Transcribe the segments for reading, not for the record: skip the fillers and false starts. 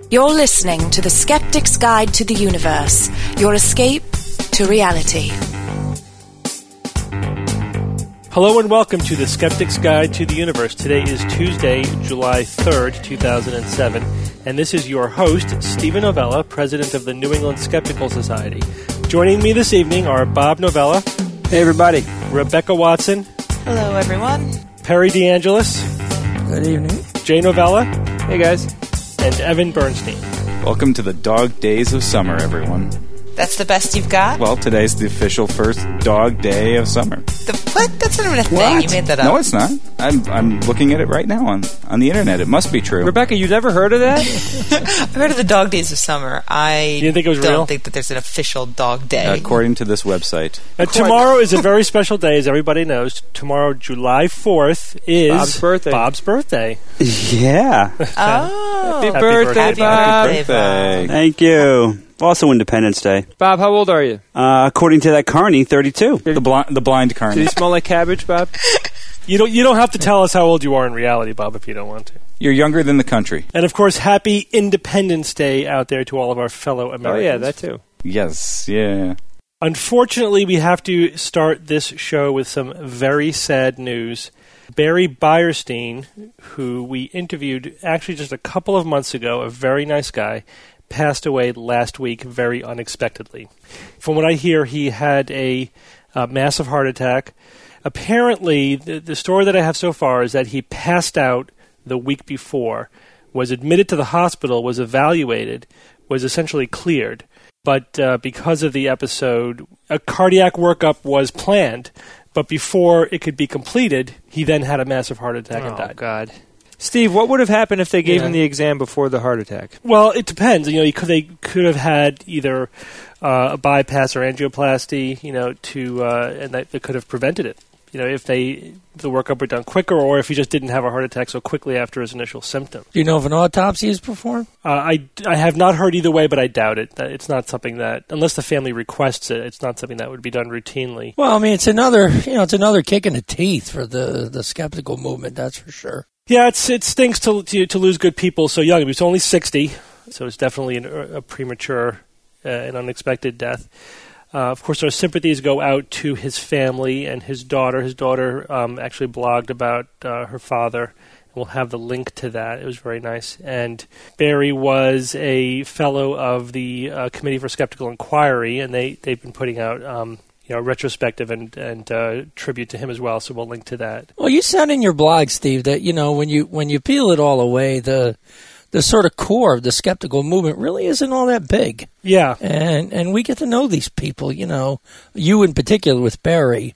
You're listening to The Skeptic's Guide to the Universe, your escape to reality. Hello and welcome to The Skeptic's Guide to the Universe. Today is Tuesday, July 3rd, 2007, and this is your host, Stephen Novella, president of the New England Skeptical Society. Joining me this evening are Bob Novella. Hey, everybody. Rebecca Watson. Hello, everyone. Perry DeAngelis. Good evening. Jay Novella. Hey, guys. And Evan Bernstein. Welcome to the dog days of summer, everyone. That's the best you've got? Well, today's the official first dog day of summer. What? That's not even a thing. What? You made that up. No, it's not. I'm looking at it right now on the internet. It must be true. Rebecca, you've never heard of that? I've heard of the dog days of summer. You didn't think it was don't real? think that there's an official dog day. According to this website. Tomorrow is a very special day, as everybody knows. Tomorrow, July 4th, is Bob's birthday. Yeah. Oh. Happy birthday, Bob. Happy birthday. Thank you. Also Independence Day. Bob, how old are you? According to that Carney, 32. The blind Did carney. he smell like cabbage, Bob? You don't have to tell us how old you are in reality, Bob, if you don't want to. You're younger than the country. And, of course, happy Independence Day out there to all of our fellow Americans. Oh, yeah, that too. Yes, yeah. Unfortunately, we have to start this show with some very sad news. Barry Beierstein, who we interviewed actually just a couple of months ago, a very nice guy, passed away last week very unexpectedly. From what I hear, he had a massive heart attack. Apparently, the story that I have so far is that he passed out the week before, was admitted to the hospital, was evaluated, was essentially cleared. But because of the episode, a cardiac workup was planned. But before it could be completed, he then had a massive heart attack and died. Oh, God. Steve, what would have happened if they gave him the exam before the heart attack? Well, it depends. They could have had either a bypass or angioplasty, and that could have prevented it. If the workup were done quicker, or if he just didn't have a heart attack so quickly after his initial symptom. Do you know if an autopsy is performed? I have not heard either way, but I doubt it. It's not something that, unless the family requests it, it's not something that would be done routinely. Well, I mean, it's another kick in the teeth for the skeptical movement. That's for sure. Yeah, it stinks to lose good people so young. He was only 60, so it's definitely a premature and unexpected death. Of course, our sympathies go out to his family and his daughter. His daughter actually blogged about her father. We'll have the link to that. It was very nice. And Barry was a fellow of the Committee for Skeptical Inquiry, and they've been putting out retrospective and tribute to him as well. So we'll link to that. Well, you said in your blog, Steve, that when you peel it all away, the sort of core of the skeptical movement really isn't all that big. Yeah. And we get to know these people, you in particular with Barry.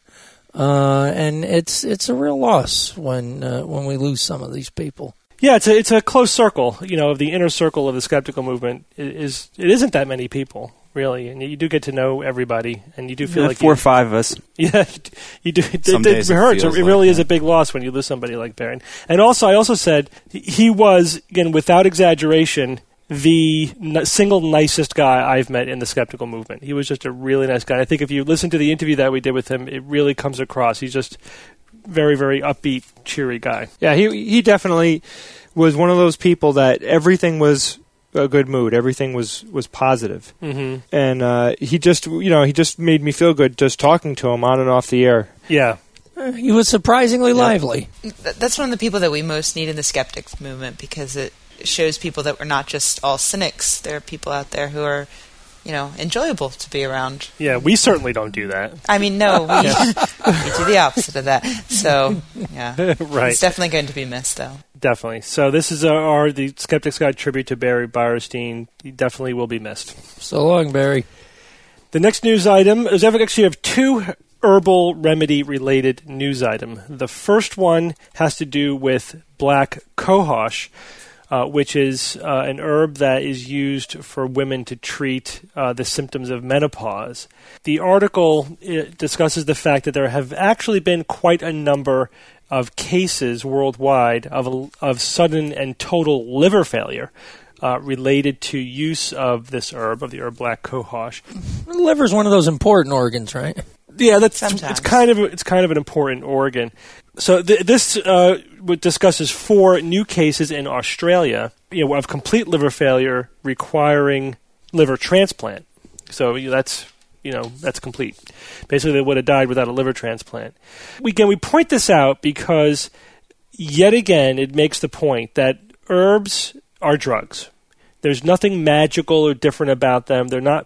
And it's a real loss when we lose some of these people. Yeah, it's a close circle, of the inner circle of the skeptical movement. It isn't that many people, really, and you do get to know everybody, and you do feel like 4 or 5 of us. Yeah, you do. Some days it hurts. feels It really like is a big loss when you lose somebody like Barry. And also, I also said he was, again, without exaggeration, the single nicest guy I've met in the skeptical movement. He was just a really nice guy. I think if you listen to the interview that we did with him, it really comes across. He's just very, very upbeat, cheery guy. Yeah, he definitely was one of those people that everything was a good mood. Everything was positive. Mm-hmm. And he just made me feel good just talking to him on and off the air. Yeah. He was surprisingly lively. That's one of the people that we most need in the skeptics movement, because it shows people that we're not just all cynics. There are people out there who are, enjoyable to be around. Yeah, we certainly don't do that. I mean, no, we do the opposite of that. So, yeah. Right. It's definitely going to be missed, though. Definitely. So this is the Skeptics Guide tribute to Barry Beierstein. He definitely will be missed. So long, Barry. The next news item is actually have 2 herbal remedy-related news item. The first one has to do with black cohosh, which is an herb that is used for women to treat the symptoms of menopause. The article discusses the fact that there have actually been quite a number of cases worldwide of sudden and total liver failure related to use of this herb, of the herb black cohosh. The liver's one of those important organs, right? Yeah, it's Sometimes. kind of an important organ. So this discusses 4 new cases in Australia, of complete liver failure requiring liver transplant. So that's complete. Basically, they would have died without a liver transplant. We point this out because, yet again, it makes the point that herbs are drugs. There's nothing magical or different about them. They're not,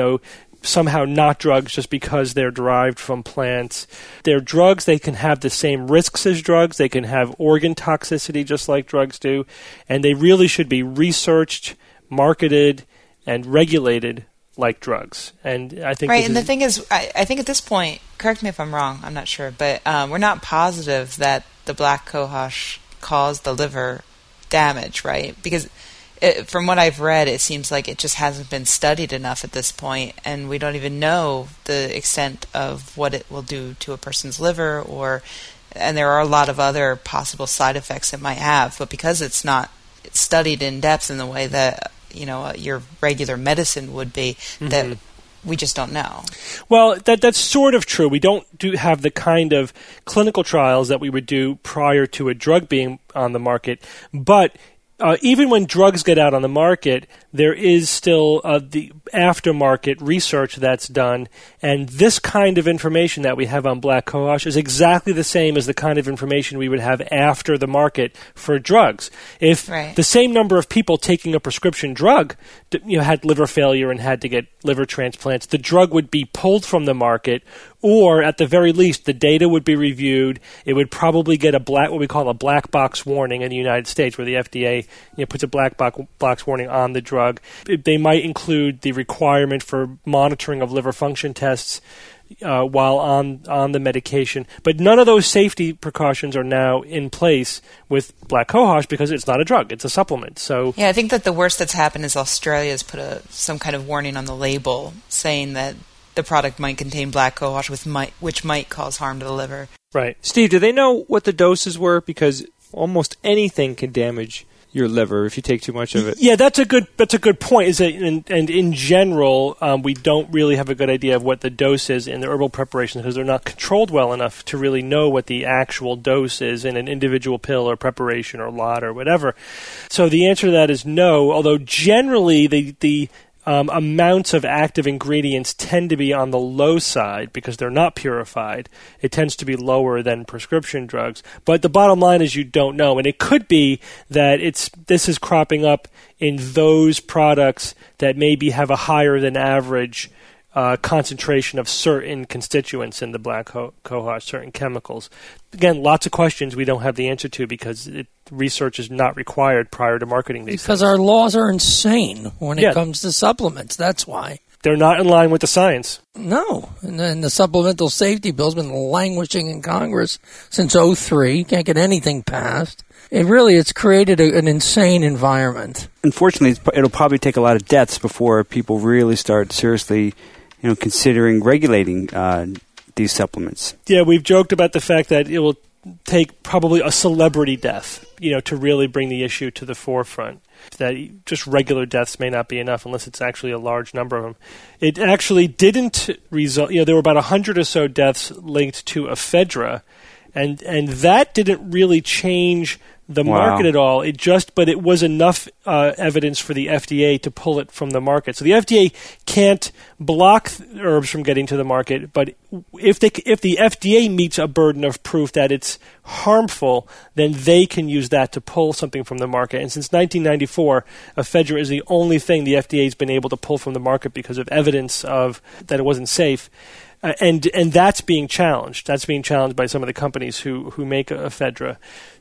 somehow not drugs just because they're derived from plants. They're drugs. They can have the same risks as drugs. They can have organ toxicity just like drugs do. And they really should be researched, marketed, and regulated like drugs. And I think right. And the thing is, I think at this point, correct me if I'm wrong, I'm not sure, but we're not positive that the black cohosh caused the liver damage, right? Because from what I've read, it seems like it just hasn't been studied enough at this point, and we don't even know the extent of what it will do to a person's liver, and there are a lot of other possible side effects it might have. But because it's not studied in depth in the way that your regular medicine would be, that we just don't know. Well, that's sort of true. We don't have the kind of clinical trials that we would do prior to a drug being on the market, but even when drugs get out on the market, there is still the aftermarket research that's done, and this kind of information that we have on black cohosh is exactly the same as the kind of information we would have after the market for drugs. If the same number of people taking a prescription drug had liver failure and had to get liver transplants, the drug would be pulled from the market, or at the very least, the data would be reviewed. It would probably get what we call a black box warning in the United States, where the FDA puts a black box warning on the drug. They might include the requirement for monitoring of liver function tests while on the medication. But none of those safety precautions are now in place with black cohosh because it's not a drug; it's a supplement. So yeah, I think that the worst that's happened is Australia's put some kind of warning on the label saying that the product might contain black cohosh, which might cause harm to the liver. Right. Steve, do they know what the doses were? Because almost anything can damage your liver if you take too much of it. Yeah, that's a good point. And in general, we don't really have a good idea of what the dose is in the herbal preparations because they're not controlled well enough to really know what the actual dose is in an individual pill or preparation or lot or whatever. So the answer to that is no, although generally the amounts of active ingredients tend to be on the low side because they're not purified. It tends to be lower than prescription drugs. But the bottom line is you don't know. And it could be that this is cropping up in those products that maybe have a higher than average concentration of certain constituents in the black cohosh, certain chemicals. Again, lots of questions we don't have the answer to because research is not required prior to marketing these because things. Our laws are insane when it comes to supplements. That's why. They're not in line with the science. No. And then the supplemental safety bill's been languishing in Congress since 2003. Can't get anything passed. It's created an insane environment. Unfortunately, it'll probably take a lot of deaths before people really start seriously considering regulating these supplements. Yeah, we've joked about the fact that it will take probably a celebrity death, to really bring the issue to the forefront. That just regular deaths may not be enough unless it's actually a large number of them. It actually didn't result. There were about 100 or so deaths linked to ephedra, and that didn't really change the market at all. But it was enough evidence for the FDA to pull it from the market. So the FDA can't block herbs from getting to the market, but if the FDA meets a burden of proof that it's harmful, then they can use that to pull something from the market. And since 1994, ephedra is the only thing the FDA has been able to pull from the market because of evidence of that it wasn't safe. And that's being challenged. That's being challenged by some of the companies who make ephedra.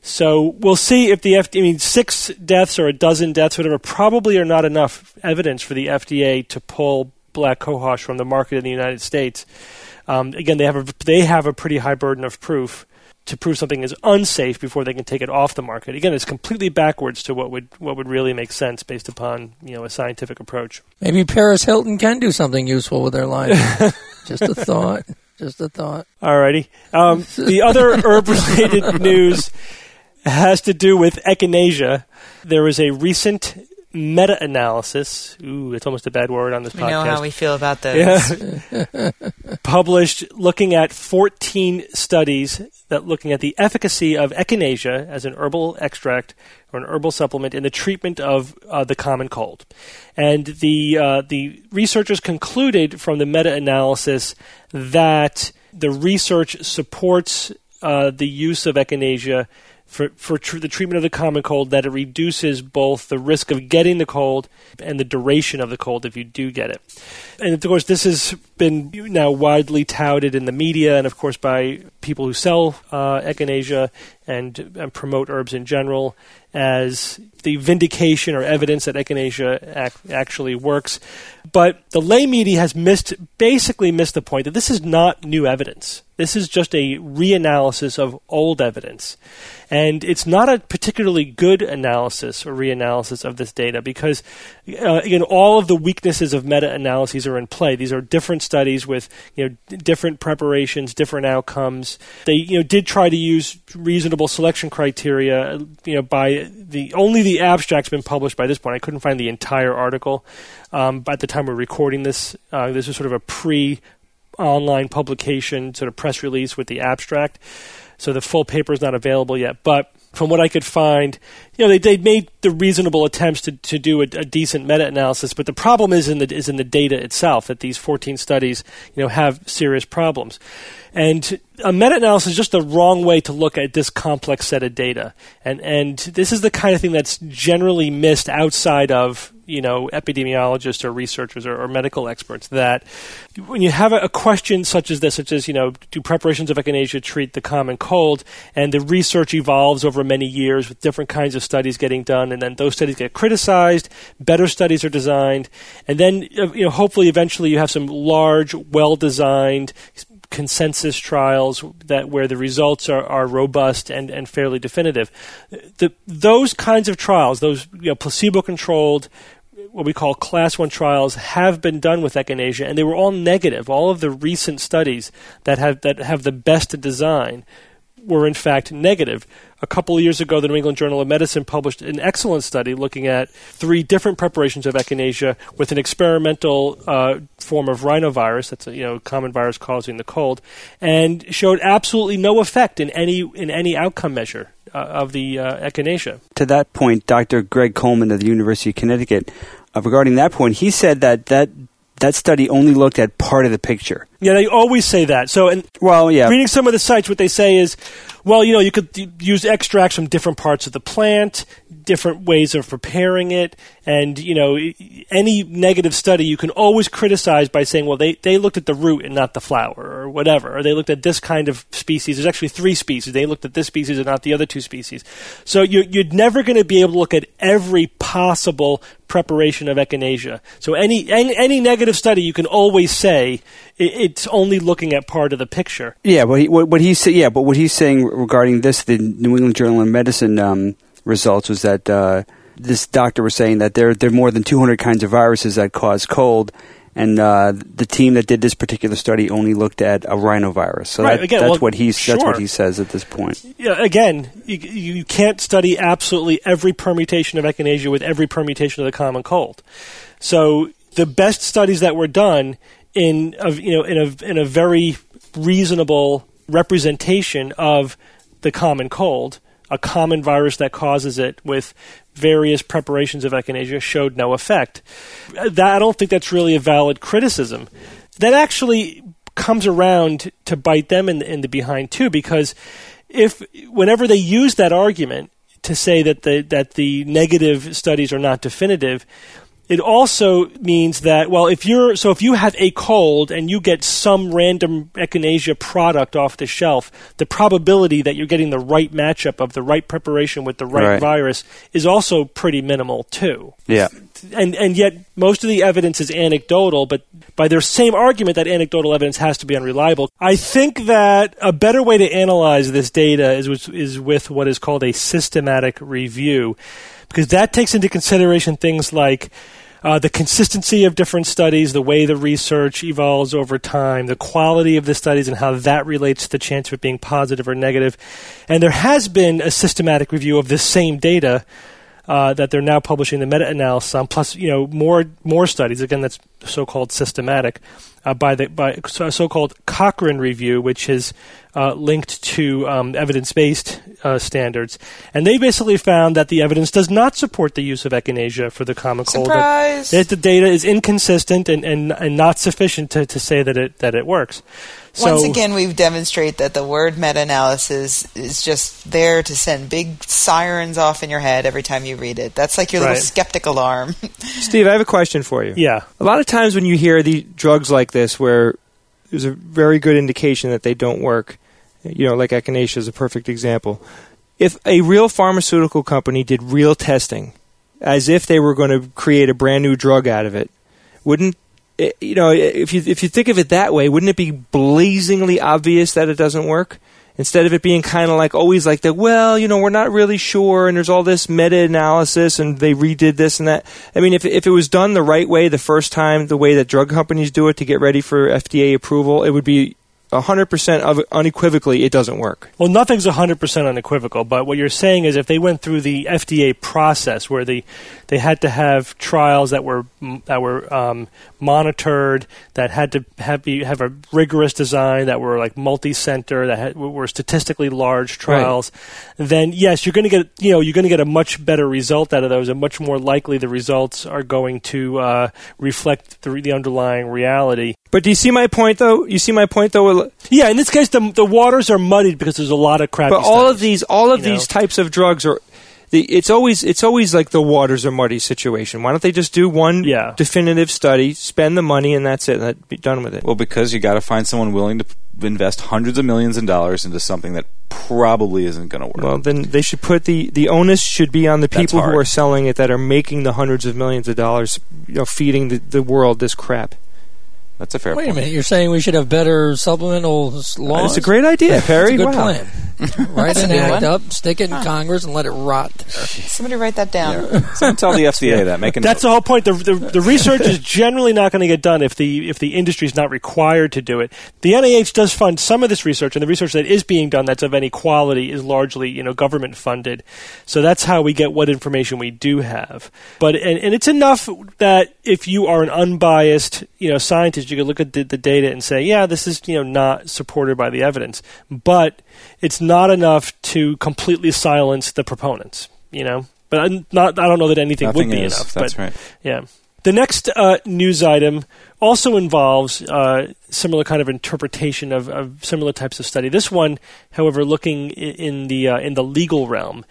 So we'll see if the FDA, 6 deaths or a dozen deaths, whatever, probably are not enough evidence for the FDA to pull black cohosh from the market in the United States. Again, they have a pretty high burden of proof to prove something is unsafe before they can take it off the market. Again, it's completely backwards to what would really make sense based upon a scientific approach. Maybe Paris Hilton can do something useful with their life. Just a thought. Alrighty. The other herb-related news has to do with echinacea. There was a recent meta-analysis. Ooh, it's almost a bad word on this podcast. We know how we feel about those. Yeah. Published looking at 14 studies that looking at the efficacy of echinacea as an herbal extract or an herbal supplement in the treatment of the common cold. And the researchers concluded from the meta-analysis that the research supports the use of echinacea for the treatment of the common cold, that it reduces both the risk of getting the cold and the duration of the cold if you do get it. And of course, this has been now widely touted in the media and, of course, by people who sell echinacea and promote herbs in general as the vindication or evidence that echinacea actually works. But the lay media has basically missed the point that this is not new evidence. This is just a reanalysis of old evidence. And it's not a particularly good analysis or reanalysis of this data because, again, all of the weaknesses of meta-analyses are in play. These are different studies with different preparations, different outcomes. They did try to use reasonable selection criteria. By only the abstract's been published by this point. I couldn't find the entire article. By the time we're recording this, this was sort of a pre-online publication, sort of press release with the abstract. So the full paper is not available yet. But from what I could find, they made the reasonable attempts to do a decent meta-analysis. But the problem is in the data itself, that these 14 studies have serious problems. And a meta-analysis is just the wrong way to look at this complex set of data. And this is the kind of thing that's generally missed outside of epidemiologists or researchers or medical experts, that when you have a question such as this, such as, do preparations of echinacea treat the common cold, and the research evolves over many years with different kinds of studies getting done, and then those studies get criticized, better studies are designed, and then, hopefully eventually you have some large, well-designed consensus trials where the results are robust and fairly definitive. Those kinds of trials, those placebo-controlled, what we call Class 1 trials, have been done with echinacea, and they were all negative. All of the recent studies that have the best design were in fact negative. A couple of years ago, the New England Journal of Medicine published an excellent study looking at 3 different preparations of echinacea with an experimental form of rhinovirus, that's a common virus causing the cold, and showed absolutely no effect in any outcome measure of the echinacea. To that point, Dr. Greg Coleman of the University of Connecticut, regarding that point, he said that study only looked at part of the picture. Yeah, they always say that. So, reading some of the sites, what they say is, you could use extracts from different parts of the plant, different ways of preparing it, and, any negative study you can always criticize by saying, well, they looked at the root and not the flower, or whatever, or they looked at this kind of species. There's actually 3 species. They looked at this species and not the other 2 species. So you're never going to be able to look at every possible preparation of echinacea. So any negative study, you can always say it's only looking at part of the picture. Yeah, but what he's saying regarding this, the New England Journal of Medicine results, was that this doctor was saying that there are more than 200 kinds of viruses that cause cold, and the team that did this particular study only looked at a rhinovirus. So right, that's what he says at this point. Yeah, again, you can't study absolutely every permutation of echinacea with every permutation of the common cold. So the best studies that were done in a very reasonable representation of the common cold, a common virus that causes it, with various preparations of echinacea, showed no effect. I don't think that's really a valid criticism. That actually comes around to bite them in the behind too, because whenever they use that argument to say that the negative studies are not definitive, it also means that, if you have a cold and you get some random echinacea product off the shelf, the probability that you're getting the right matchup of the right preparation with the right virus is also pretty minimal too. Yeah. And yet most of the evidence is anecdotal, but by their same argument that anecdotal evidence has to be unreliable. I think that a better way to analyze this data is with what is called a systematic review, because that takes into consideration things like the consistency of different studies, the way the research evolves over time, the quality of the studies and how that relates to the chance of it being positive or negative. And there has been a systematic review of this same data that they're now publishing the meta-analysis on, plus more studies. Again, that's so-called systematic by so-called Cochrane review, which is linked to evidence-based standards. And they basically found that the evidence does not support the use of echinacea for the common cold. Surprise! That the data is inconsistent and not sufficient to say that it works. Once So, again, we've demonstrated that the word meta-analysis is just there to send big sirens off in your head every time you read it. That's like your little Right. skeptic alarm. Steve, I have a question for you. yeah. A lot of times when you hear the drugs like this where there's a very good indication that they don't work, like echinacea is a perfect example. If a real pharmaceutical company did real testing, as if they were going to create a brand new drug out of it, wouldn't if you think of it that way, wouldn't it be blazingly obvious that it doesn't work? Instead of it being kind of like always like that, we're not really sure, and there's all this meta-analysis, and they redid this and that. I mean, if it was done the right way the first time, the way that drug companies do it to get ready for FDA approval, it would be 100% unequivocally it doesn't work. Well, nothing's 100% unequivocal, but what you're saying is if they went through the FDA process where they had to have trials that were monitored, that had to have a rigorous design, that were like multi-center, that were statistically large trials, then yes, you're going to get a much better result out of those, and much more likely the results are going to reflect the underlying reality. But do you see my point, though? Yeah, in this case, the waters are muddied because there's a lot of crappy But all of these types of drugs are. It's always like the waters are muddy situation. Why don't they just do one definitive study, spend the money, and that's it, and be done with it? Well, because you got to find someone willing to invest hundreds of millions of dollars into something that probably isn't going to work. Well, then they should put the onus should be on the people who are selling it, that are making the hundreds of millions of dollars, feeding the world this crap. That's a fair point. Wait a minute, you're saying we should have better supplemental laws? It's a great idea, Perry. It's a good Wow. plan. Write an act up, stick it in Congress, and let it rot there. Somebody write that down. Yeah. Someone tell the FDA that. Make a That's note. the whole point. The research is generally not going to get done if the industry is not required to do it. The NIH does fund some of this research, and the research that is being done that's of any quality is largely government funded. So that's how we get what information we do have. But and it's enough that if you are an unbiased scientist, you can look at the data and say, yeah, this is not supported by the evidence. But it's not enough to completely silence the proponents, But I don't know that anything Nothing would be is. enough. That's but, right. Yeah. The next news item also involves similar kind of interpretation of similar types of study. This one, however, looking in the legal realm.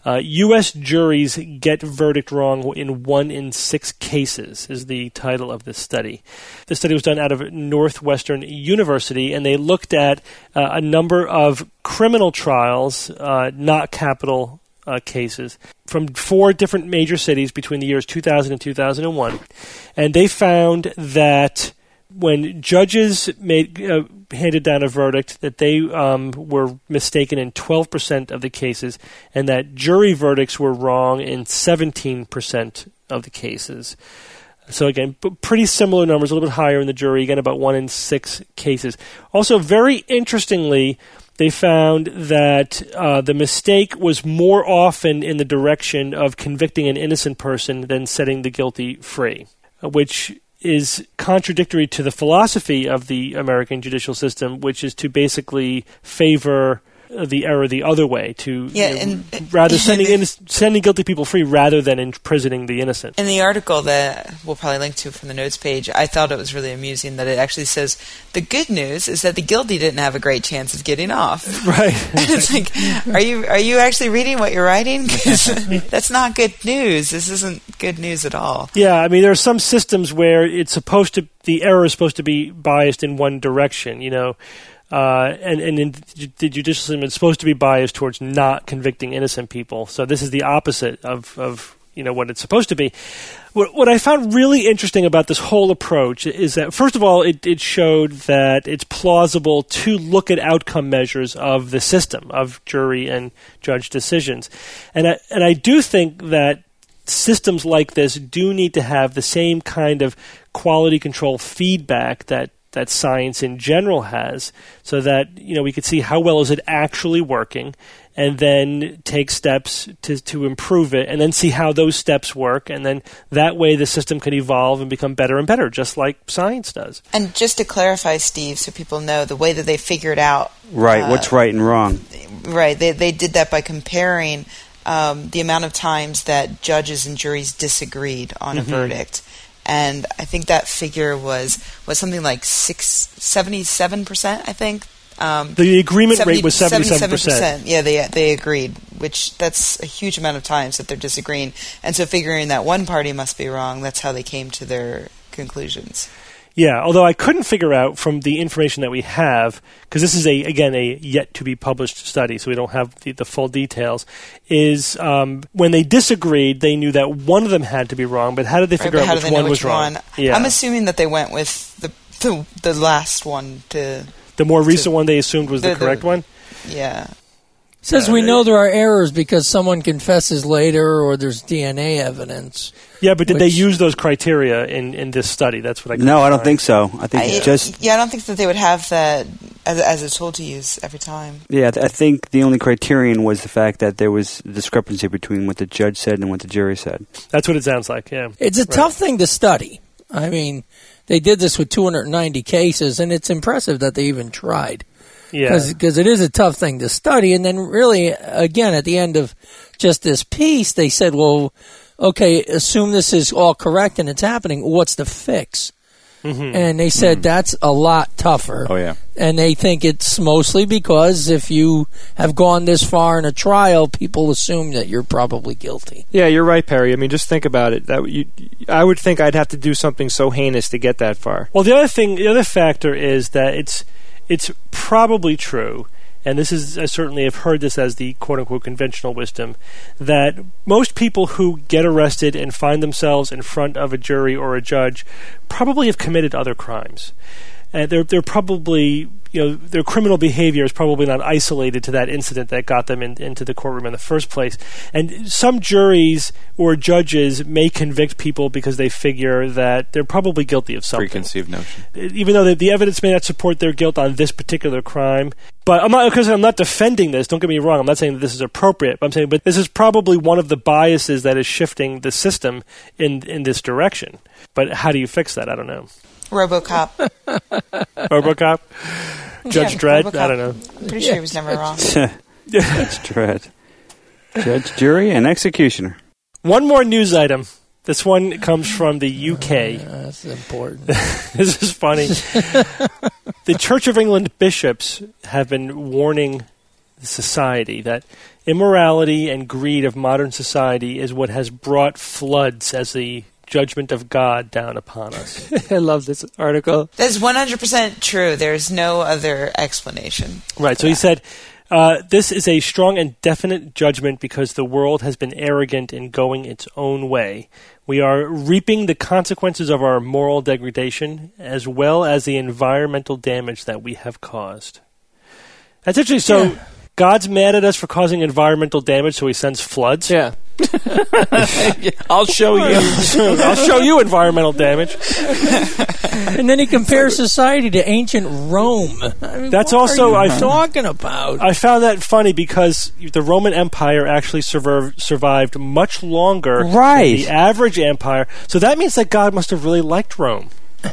U.S. juries get verdict wrong in 1 in 6 cases is the title of this study. The study was done out of Northwestern University, and they looked at a number of criminal trials, not capital cases, from 4 different major cities between the years 2000 and 2001. And they found that when judges handed down a verdict, that they were mistaken in 12% of the cases, and that jury verdicts were wrong in 17% of the cases. So again, pretty similar numbers, a little bit higher in the jury, again about 1 in 6 cases. Also, very interestingly, they found that the mistake was more often in the direction of convicting an innocent person than setting the guilty free, which is contradictory to the philosophy of the American judicial system, which is to basically favor the error the other way, to rather sending guilty people free rather than imprisoning the innocent. In the article that we'll probably link to from the notes page, I thought it was really amusing that it actually says the good news is that the guilty didn't have a great chance of getting off. Right. And it's like, are you actually reading what you're writing? 'Cause that's not good news. This isn't good news at all. Yeah, I mean, there are some systems where the error is supposed to be biased in one direction, and in the judicial system, it's supposed to be biased towards not convicting innocent people. So this is the opposite of what it's supposed to be. What I found really interesting about this whole approach is that, first of all, it showed that it's plausible to look at outcome measures of the system, of jury and judge decisions. And I do think that systems like this do need to have the same kind of quality control feedback that that science in general has, so that we could see how well is it actually working, and then take steps to improve it, and then see how those steps work, and then that way the system can evolve and become better and better, just like science does. And just to clarify, Steve, so people know, the way that they figured out what's right and wrong. Right, they did that by comparing the amount of times that judges and juries disagreed on a verdict. And I think that figure was something like 77%, I think. The agreement rate was 77%. Yeah, they agreed, which that's a huge amount of times that they're disagreeing. And so figuring that one party must be wrong, that's how they came to their conclusions. Yeah, although I couldn't figure out from the information that we have, because this is a yet-to-be-published study, so we don't have the full details, is when they disagreed, they knew that one of them had to be wrong, but how did they figure out which one was wrong? Yeah. I'm assuming that they went with the last one to... The more recent one they assumed was the correct one? Yeah. Says we know there are errors because someone confesses later or there's DNA evidence. Yeah, but did they use those criteria in this study? That's what I. No, I don't think so. I think I don't think that they would have that as a tool to use every time. Yeah, I think the only criterion was the fact that there was a discrepancy between what the judge said and what the jury said. That's what it sounds like, yeah. It's a tough thing to study. I mean, they did this with 290 cases, and it's impressive that they even tried. Yeah. Because it is a tough thing to study. And then really, again, at the end of just this piece, they said, well, okay, assume this is all correct and it's happening. What's the fix? Mm-hmm. And they said that's a lot tougher. Oh, yeah. And they think it's mostly because if you have gone this far in a trial, people assume that you're probably guilty. Yeah, you're right, Perry. I mean, just think about it. I would think I'd have to do something so heinous to get that far. Well, the other factor is that it's probably true, and this is, I certainly have heard this as the quote-unquote conventional wisdom, that most people who get arrested and find themselves in front of a jury or a judge probably have committed other crimes. And they're probably, their criminal behavior is probably not isolated to that incident that got them into the courtroom in the first place. And some juries or judges may convict people because they figure that they're probably guilty of something. Preconceived notion. Even though the evidence may not support their guilt on this particular crime. But I'm not defending this. Don't get me wrong. I'm not saying that this is appropriate. But I'm saying, but this is probably one of the biases that is shifting the system in this direction. But how do you fix that? I don't know. RoboCop. RoboCop? Judge Dredd? RoboCop. I don't know. Pretty sure he was never wrong. Judge Dredd. Judge, jury, and executioner. One more news item. This one comes from the UK. That's important. This is funny. The Church of England bishops have been warning society that immorality and greed of modern society is what has brought floods as the judgment of God down upon us. I love this article. That's 100% true. There's no other explanation. Right. So he said, this is a strong and definite judgment because the world has been arrogant in going its own way. We are reaping the consequences of our moral degradation as well as the environmental damage that we have caused. That's interesting. So yeah. God's mad at us for causing environmental damage, so he sends floods? Yeah. I'll show you. I'll show you environmental damage. And then he compares society to ancient Rome. I mean, that's what also are you talking about? I found that funny because the Roman Empire actually survived much longer than the average empire. So that means that God must have really liked Rome.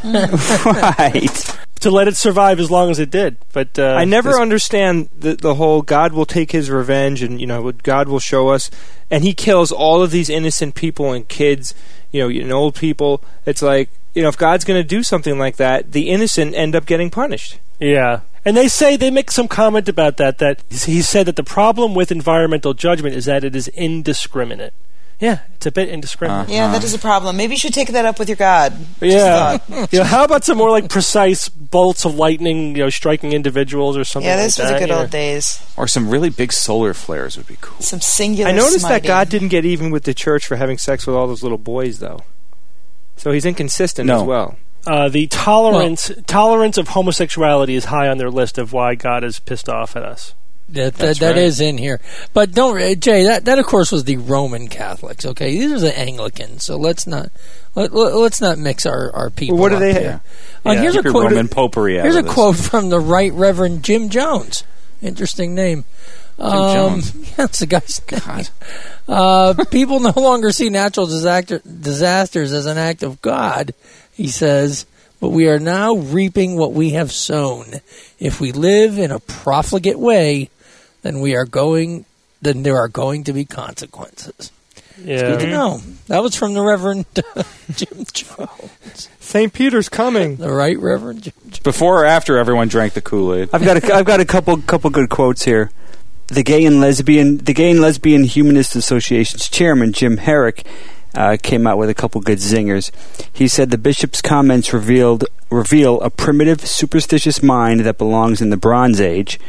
Right. To let it survive as long as it did. But I never understand the whole God will take his revenge and God will show us, and he kills all of these innocent people and kids, and old people. It's like, if God's going to do something like that, the innocent end up getting punished. Yeah. And they make some comment about that he said that the problem with environmental judgment is that it is indiscriminate. Yeah, it's a bit indiscriminate. Yeah, that is a problem. Maybe you should take that up with your God. Yeah. How about some more precise bolts of lightning, striking individuals or something like that? Yeah, this was the good old days. Or some really big solar flares would be cool. Some singular I noticed smiting. that God didn't get even with the church for having sex with all those little boys, though. So he's inconsistent as well. The tolerance of homosexuality is high on their list of why God is pissed off at us. That is in here. But don't, Jay, that of course was the Roman Catholics, okay? These are the Anglicans, so let's not mix our people Well, what do up they here. have? Here's a Keep your quote. Roman popery out Here's of a this. quote from the Right Reverend Jim Jones. Interesting name. Jones. Yeah, it's the guy's name. People no longer see natural disasters as an act of God, he says, but we are now reaping what we have sown. If we live in a profligate way, then there are going to be consequences. Yeah. It's good to know. That was from the Reverend Jim Jones. St. Peter's coming. The Right Reverend Jim Jones. Before or after everyone drank the Kool-Aid? I've got a couple good quotes here. The Gay and Lesbian Humanist Association's chairman, Jim Herrick, came out with a couple good zingers. He said the bishop's comments reveal a primitive, superstitious mind that belongs in the Bronze Age.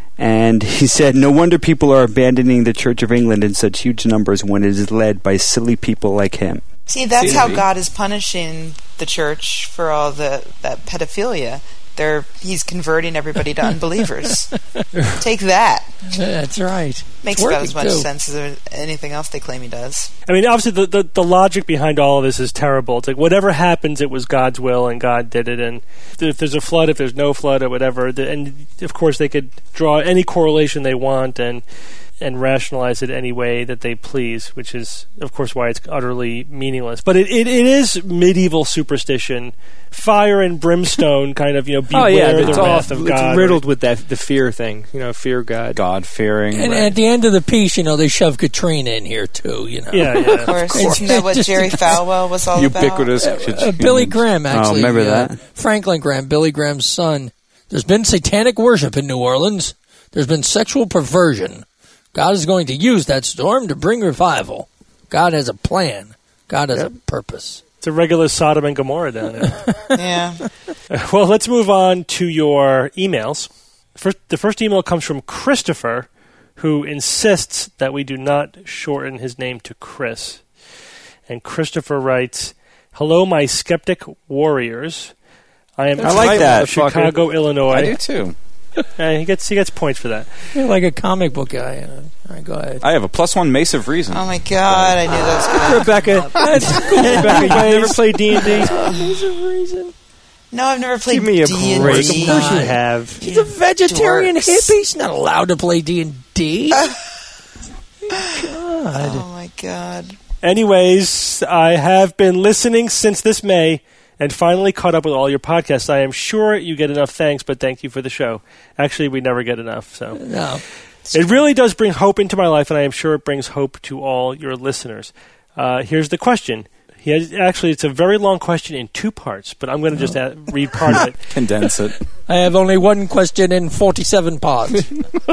And he said, no wonder people are abandoning the Church of England in such huge numbers when it is led by silly people like him. See, that's how God is punishing the church for all that pedophilia. He's converting everybody to unbelievers. Take that. That's right. Makes about as much sense as anything else they claim he does. I mean, obviously, the logic behind all of this is terrible. It's like whatever happens, it was God's will, and God did it. And if there's a flood, if there's no flood, or whatever, and of course they could draw any correlation they want and rationalize it any way that they please, which is, of course, why it's utterly meaningless. But it is medieval superstition, fire and brimstone, kind of, beware the wrath of God. It's riddled with the fear thing, fear God. God-fearing. And at the end of the piece, they shove Katrina in here, too, Yeah. Of course. Isn't that what Jerry Falwell was all Ubiquitous. about? Billy Graham, actually. remember that? Franklin Graham, Billy Graham's son. There's been satanic worship in New Orleans. There's been sexual perversion. God is going to use that storm to bring revival. God has a plan. God has a purpose. It's a regular Sodom and Gomorrah down there. Yeah. Well, let's move on to your emails. The first email comes from Christopher, who insists that we do not shorten his name to Chris. And Christopher writes, "Hello, my skeptic warriors. I like that. Chicago, Illinois." I do too. He gets points for that. You're like a comic book guy. All right, go ahead. I have a +1 Mace of Reason. Oh my God! I knew that was going to Rebecca, Rebecca, you never played D&D? No, I've never played Give me a D&D. break. Of course you have. He's a vegetarian dorks. hippie. He's not allowed to play D&D. Oh my God! Anyways, I have been listening since this May and finally caught up with all your podcasts. I am sure you get enough thanks, but thank you for the show. Actually, we never get enough. So No. it really does bring hope into my life, and I am sure it brings hope to all your listeners. Here's the question. It's a very long question in 2 parts, but I'm going to just read part of it. Condense it. I have only one question in 47 parts.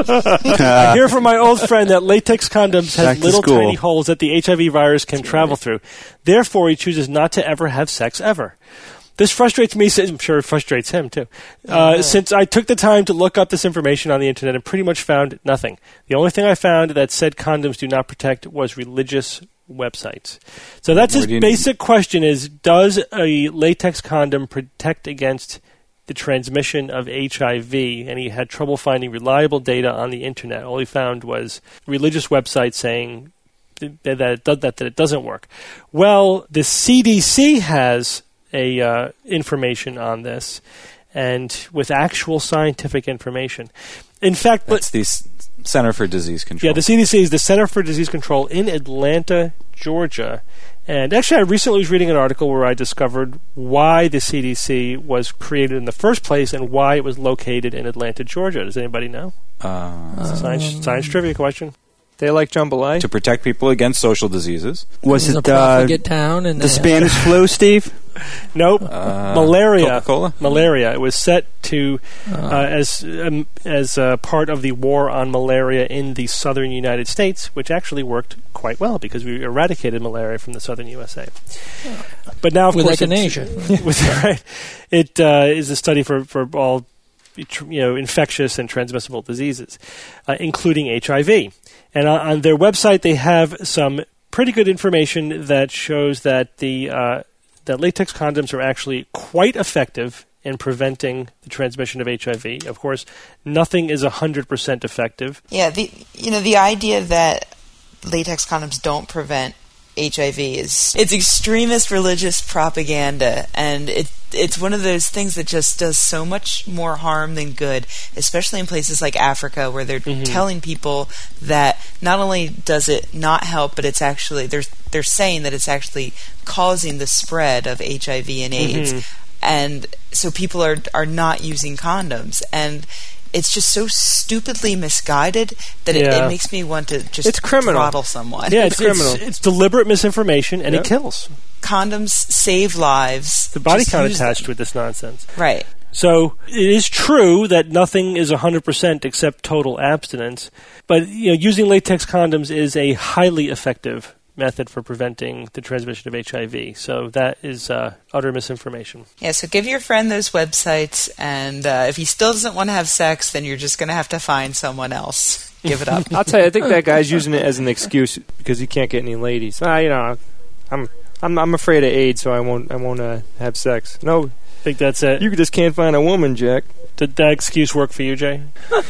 I hear from my old friend that latex condoms Back have to little school. tiny holes that the HIV virus can travel through. Therefore, he chooses not to ever have sex ever. This frustrates me. I'm sure it frustrates him, too. Since I took the time to look up this information on the Internet and pretty much found nothing. The only thing I found that said condoms do not protect was religious websites. So that's his basic question is, does a latex condom protect against the transmission of HIV? And he had trouble finding reliable data on the Internet. All he found was religious websites saying that it doesn't work. Well, the CDC has information on this, and with actual scientific information. In fact, That's the Center for Disease Control. yeah, the CDC is the Center for Disease Control in Atlanta, Georgia. And actually, I recently was reading an article where I discovered why the CDC was created in the first place and why it was located in Atlanta, Georgia. Does anybody know? It's a science trivia question. They like jambalaya? To protect people against social diseases. Was It was it a profligate town. And the Spanish flu, Steve? Nope. Malaria. Coca-Cola? Malaria. It was set to as part of the war on malaria in the southern United States, which actually worked quite well because we eradicated malaria from the southern USA. But now, of with course, echinacea. right. It is a study for all infectious and transmissible diseases, including HIV. And on their website, they have some pretty good information that shows that that latex condoms are actually quite effective in preventing the transmission of HIV. Of course, nothing is 100% effective. Yeah, the idea that latex condoms don't prevent HIV it's extremist religious propaganda, and it's one of those things that just does so much more harm than good, especially in places like Africa, where they're telling people that not only does it not help, but it's actually they're saying that it's actually causing the spread of HIV and AIDS, and so people are not using condoms, and it's just so stupidly misguided that it makes me want to just throttle someone. Yeah, it's criminal. It's deliberate misinformation, and it kills. Condoms save lives. The body count attached with this nonsense. Right. So it is true that nothing is 100% except total abstinence, but using latex condoms is a highly effective method for preventing the transmission of HIV. So that is utter misinformation. Yeah, so give your friend those websites, and if he still doesn't want to have sex, then you're just going to have to find someone else. Give it up. I'll tell you, I think that guy's using it as an excuse because he can't get any ladies. I'm afraid of AIDS, so I won't have sex. No, I think that's it. You just can't find a woman, Jack. Did that excuse work for you, Jay?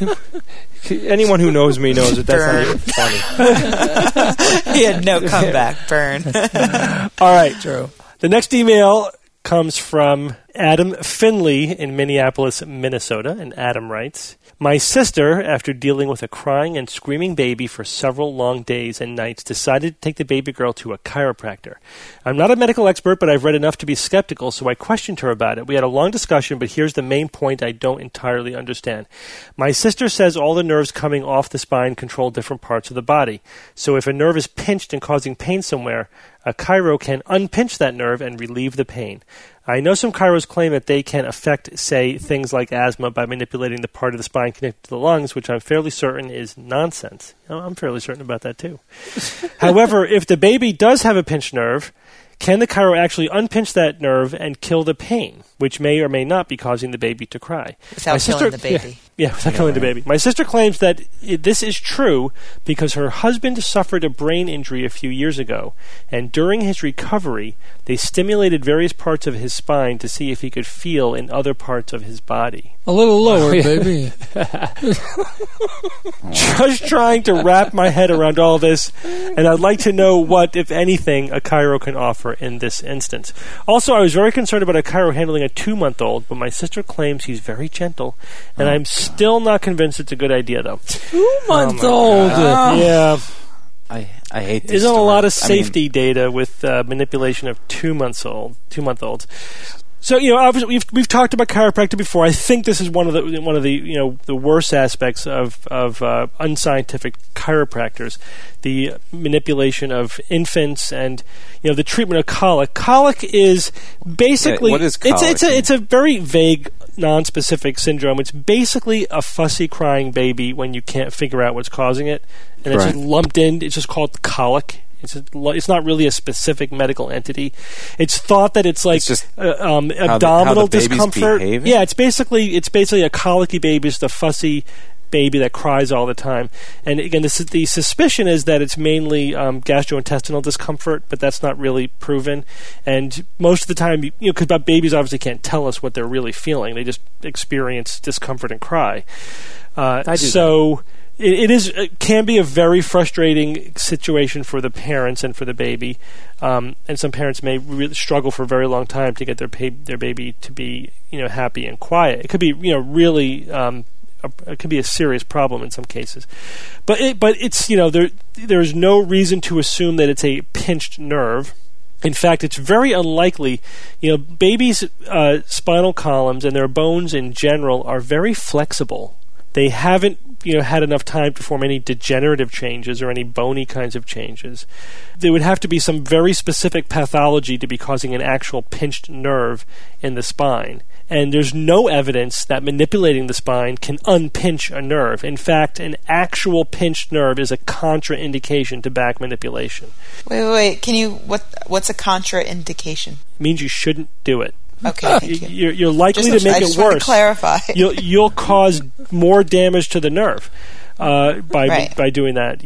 Anyone who knows me knows that that's not funny. He had no comeback. Burn. All right. True. The next email comes from Adam Finley in Minneapolis, Minnesota, and Adam writes, "My sister, after dealing with a crying and screaming baby for several long days and nights, decided to take the baby girl to a chiropractor. I'm not a medical expert, but I've read enough to be skeptical, so I questioned her about it. We had a long discussion, but here's the main point I don't entirely understand. My sister says all the nerves coming off the spine control different parts of the body. So if a nerve is pinched and causing pain somewhere, a chiro can unpinch that nerve and relieve the pain. I know some chiros claim that they can affect, say, things like asthma by manipulating the part of the spine connected to the lungs, which I'm fairly certain is nonsense. I'm fairly certain about that, too. However, if the baby does have a pinched nerve, can the chiro actually unpinch that nerve and kill the pain, which may or may not be causing the baby to cry? Without killing the baby. Yeah, without killing the baby. My sister claims that this is true because her husband suffered a brain injury a few years ago, and during his recovery, they stimulated various parts of his spine to see if he could feel in other parts of his body. A little lower, baby. Just trying to wrap my head around all this, and I'd like to know what, if anything, a chiro can offer in this instance. Also, I was very concerned about a chiro handling a 2-month-old, but my sister claims he's very gentle, and I'm still not convinced it's a good idea, though. 2-month-old. Yeah. I hate these Isn't a lot of stories. safety data with manipulation of 2-month-olds. So obviously we've talked about chiropractic before. I think this is one of the the worst aspects of unscientific chiropractors, the manipulation of infants and the treatment of colic. Colic is basically what is colic? It's a very vague, non-specific syndrome. It's basically a fussy crying baby when you can't figure out what's causing it, and it's just lumped in. It's just called colic. It's not really a specific medical entity. It's thought that it's like it's just abdominal how the discomfort. behaving? Yeah, it's basically a colicky baby. It's the fussy baby that cries all the time. And again, the suspicion is that it's mainly gastrointestinal discomfort, but that's not really proven. And most of the time, because babies obviously can't tell us what they're really feeling. They just experience discomfort and cry. It can be a very frustrating situation for the parents and for the baby, and some parents may really struggle for a very long time to get their baby to be happy and quiet. It could be really it could be a serious problem in some cases, but it's there's no reason to assume that it's a pinched nerve. In fact, it's very unlikely. Babies' spinal columns and their bones in general are very flexible. They haven't had enough time to form any degenerative changes or any bony kinds of changes. There would have to be some very specific pathology to be causing an actual pinched nerve in the spine. And there's no evidence that manipulating the spine can unpinch a nerve. In fact, an actual pinched nerve is a contraindication to back manipulation. Wait. What's a contraindication? It means you shouldn't do it. Okay, thank you. You're likely to make it worse. I just want to clarify. You'll cause more damage to the nerve. by doing that.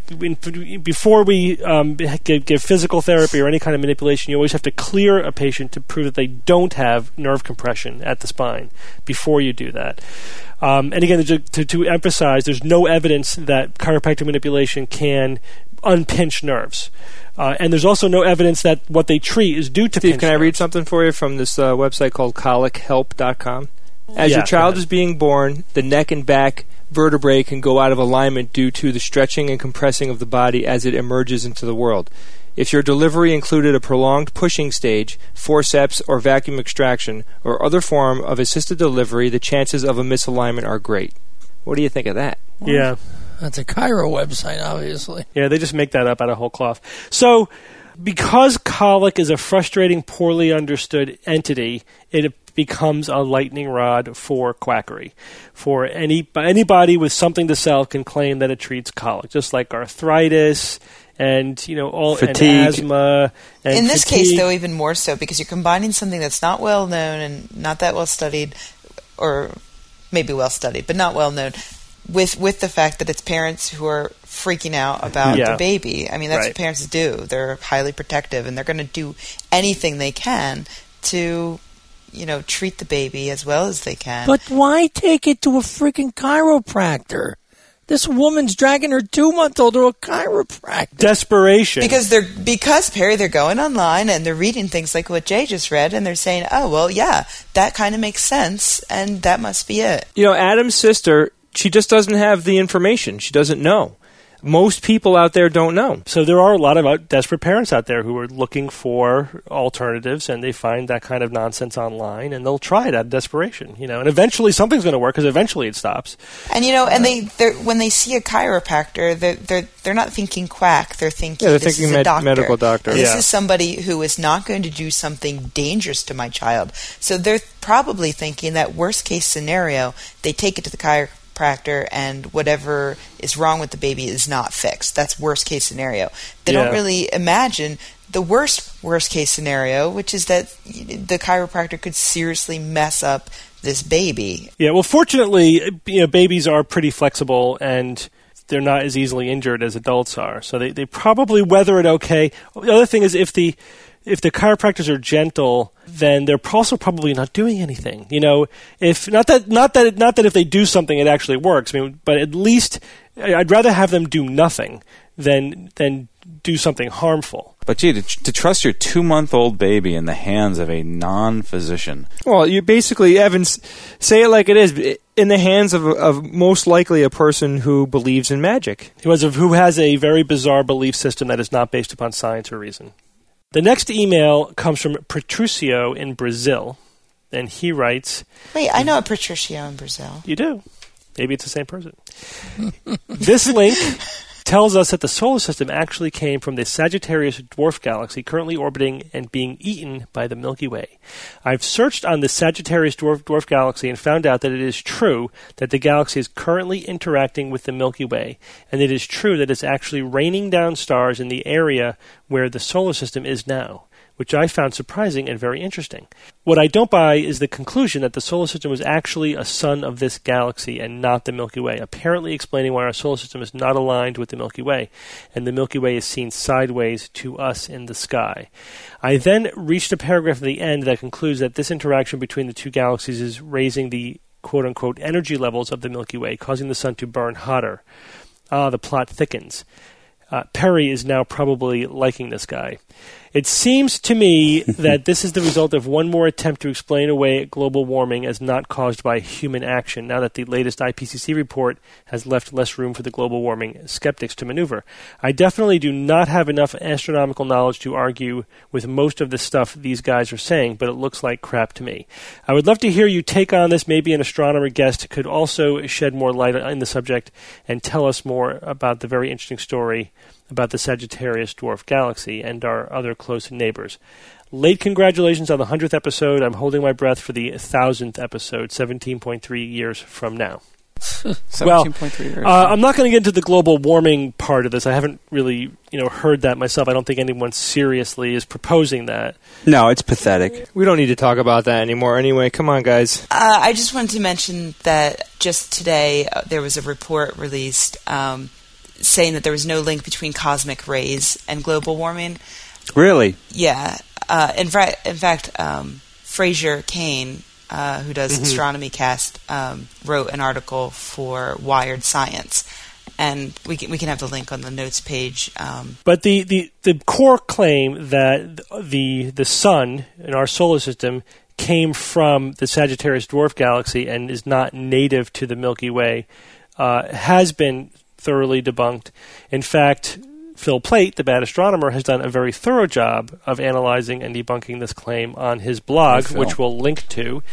Before we give physical therapy or any kind of manipulation, you always have to clear a patient to prove that they don't have nerve compression at the spine before you do that. And again, to emphasize, there's no evidence that chiropractic manipulation can unpinch nerves. And there's also no evidence that what they treat is due to Steve, pinch can nerves. I read something for you from this website called colichealth.com? As your child is being born, the neck and back vertebrae can go out of alignment due to the stretching and compressing of the body as it emerges into the world. If your delivery included a prolonged pushing stage, forceps or vacuum extraction, or other form of assisted delivery, the chances of a misalignment are great. What do you think of that? Yeah. That's a Chiro website, obviously. Yeah, they just make that up out of whole cloth. So, because colic is a frustrating, poorly understood entity, it becomes a lightning rod for quackery. For anybody with something to sell can claim that it treats colic, just like arthritis and all fatigue. And asthma. And in this fatigue. case, though, even more so because you're combining something that's not well known and not that well studied, or maybe well studied but not well known, with the fact that it's parents who are freaking out about the baby. I mean, that's what parents do. They're highly protective, and they're going to do anything they can to, treat the baby as well as they can. But why take it to a freaking chiropractor? This woman's dragging her 2-month-old to a chiropractor. Desperation. Because Perry, they're going online and they're reading things like what Jay just read, and they're saying, "Oh, well, yeah, that kind of makes sense, and that must be it." Adam's sister, she just doesn't have the information. She doesn't know. Most people out there don't know. So there are a lot of desperate parents out there who are looking for alternatives, and they find that kind of nonsense online, and they'll try it out of desperation. And eventually something's going to work because eventually it stops. And and when they see a chiropractor, they're not thinking quack. They're thinking this is a doctor. Medical doctor. This is somebody who is not going to do something dangerous to my child. So they're probably thinking that worst case scenario, they take it to the chiropractor and whatever is wrong with the baby is not fixed. That's worst case scenario. They don't really imagine the worst case scenario, which is that the chiropractor could seriously mess up this baby. Yeah, well, fortunately, babies are pretty flexible and they're not as easily injured as adults are. So they probably weather it okay. The other thing is if the chiropractors are gentle, then they're also probably not doing anything. If not that if they do something it actually works. But at least I'd rather have them do nothing than do something harmful. But gee, to trust your 2-month-old baby in the hands of a non-physician. Well, you basically, Evans, say it like it is, in the hands of most likely a person who believes in magic. Who has a very bizarre belief system that is not based upon science or reason. The next email comes from Patricio in Brazil, and he writes... Wait, I know a Patricio in Brazil. You do. Maybe it's the same person. This link tells us that the solar system actually came from the Sagittarius dwarf galaxy currently orbiting and being eaten by the Milky Way. I've searched on the Sagittarius dwarf galaxy and found out that it is true that the galaxy is currently interacting with the Milky Way, and it is true that it's actually raining down stars in the area where the solar system is now, which I found surprising and very interesting. What I don't buy is the conclusion that the solar system was actually a sun of this galaxy and not the Milky Way, apparently explaining why our solar system is not aligned with the Milky Way, and the Milky Way is seen sideways to us in the sky. I then reached a paragraph at the end that concludes that this interaction between the two galaxies is raising the quote-unquote energy levels of the Milky Way, causing the sun to burn hotter. The plot thickens. Perry is now probably liking this guy. It seems to me that this is the result of one more attempt to explain away global warming as not caused by human action, now that the latest IPCC report has left less room for the global warming skeptics to maneuver. I definitely do not have enough astronomical knowledge to argue with most of the stuff these guys are saying, but it looks like crap to me. I would love to hear you take on this. Maybe an astronomer guest could also shed more light on the subject and tell us more about the very interesting story about the Sagittarius dwarf galaxy and our other close neighbors. Late congratulations on the 100th episode. I'm holding my breath for the 1,000th episode, 17.3 years from now. 17.3. I'm not going to get into the global warming part of this. I haven't really, heard that myself. I don't think anyone seriously is proposing that. No, it's pathetic. We don't need to talk about that anymore anyway. Come on, guys. I just wanted to mention that just today there was a report released saying that there was no link between cosmic rays and global warming. Really? Yeah. In fact, Fraser Cain, who does Astronomy Cast, wrote an article for Wired Science, and we can have the link on the notes page. But the core claim that the sun in our solar system came from the Sagittarius Dwarf Galaxy and is not native to the Milky Way has been thoroughly debunked. In fact, Phil Plait, the bad astronomer, has done a very thorough job of analyzing and debunking this claim on his blog, which we'll link to.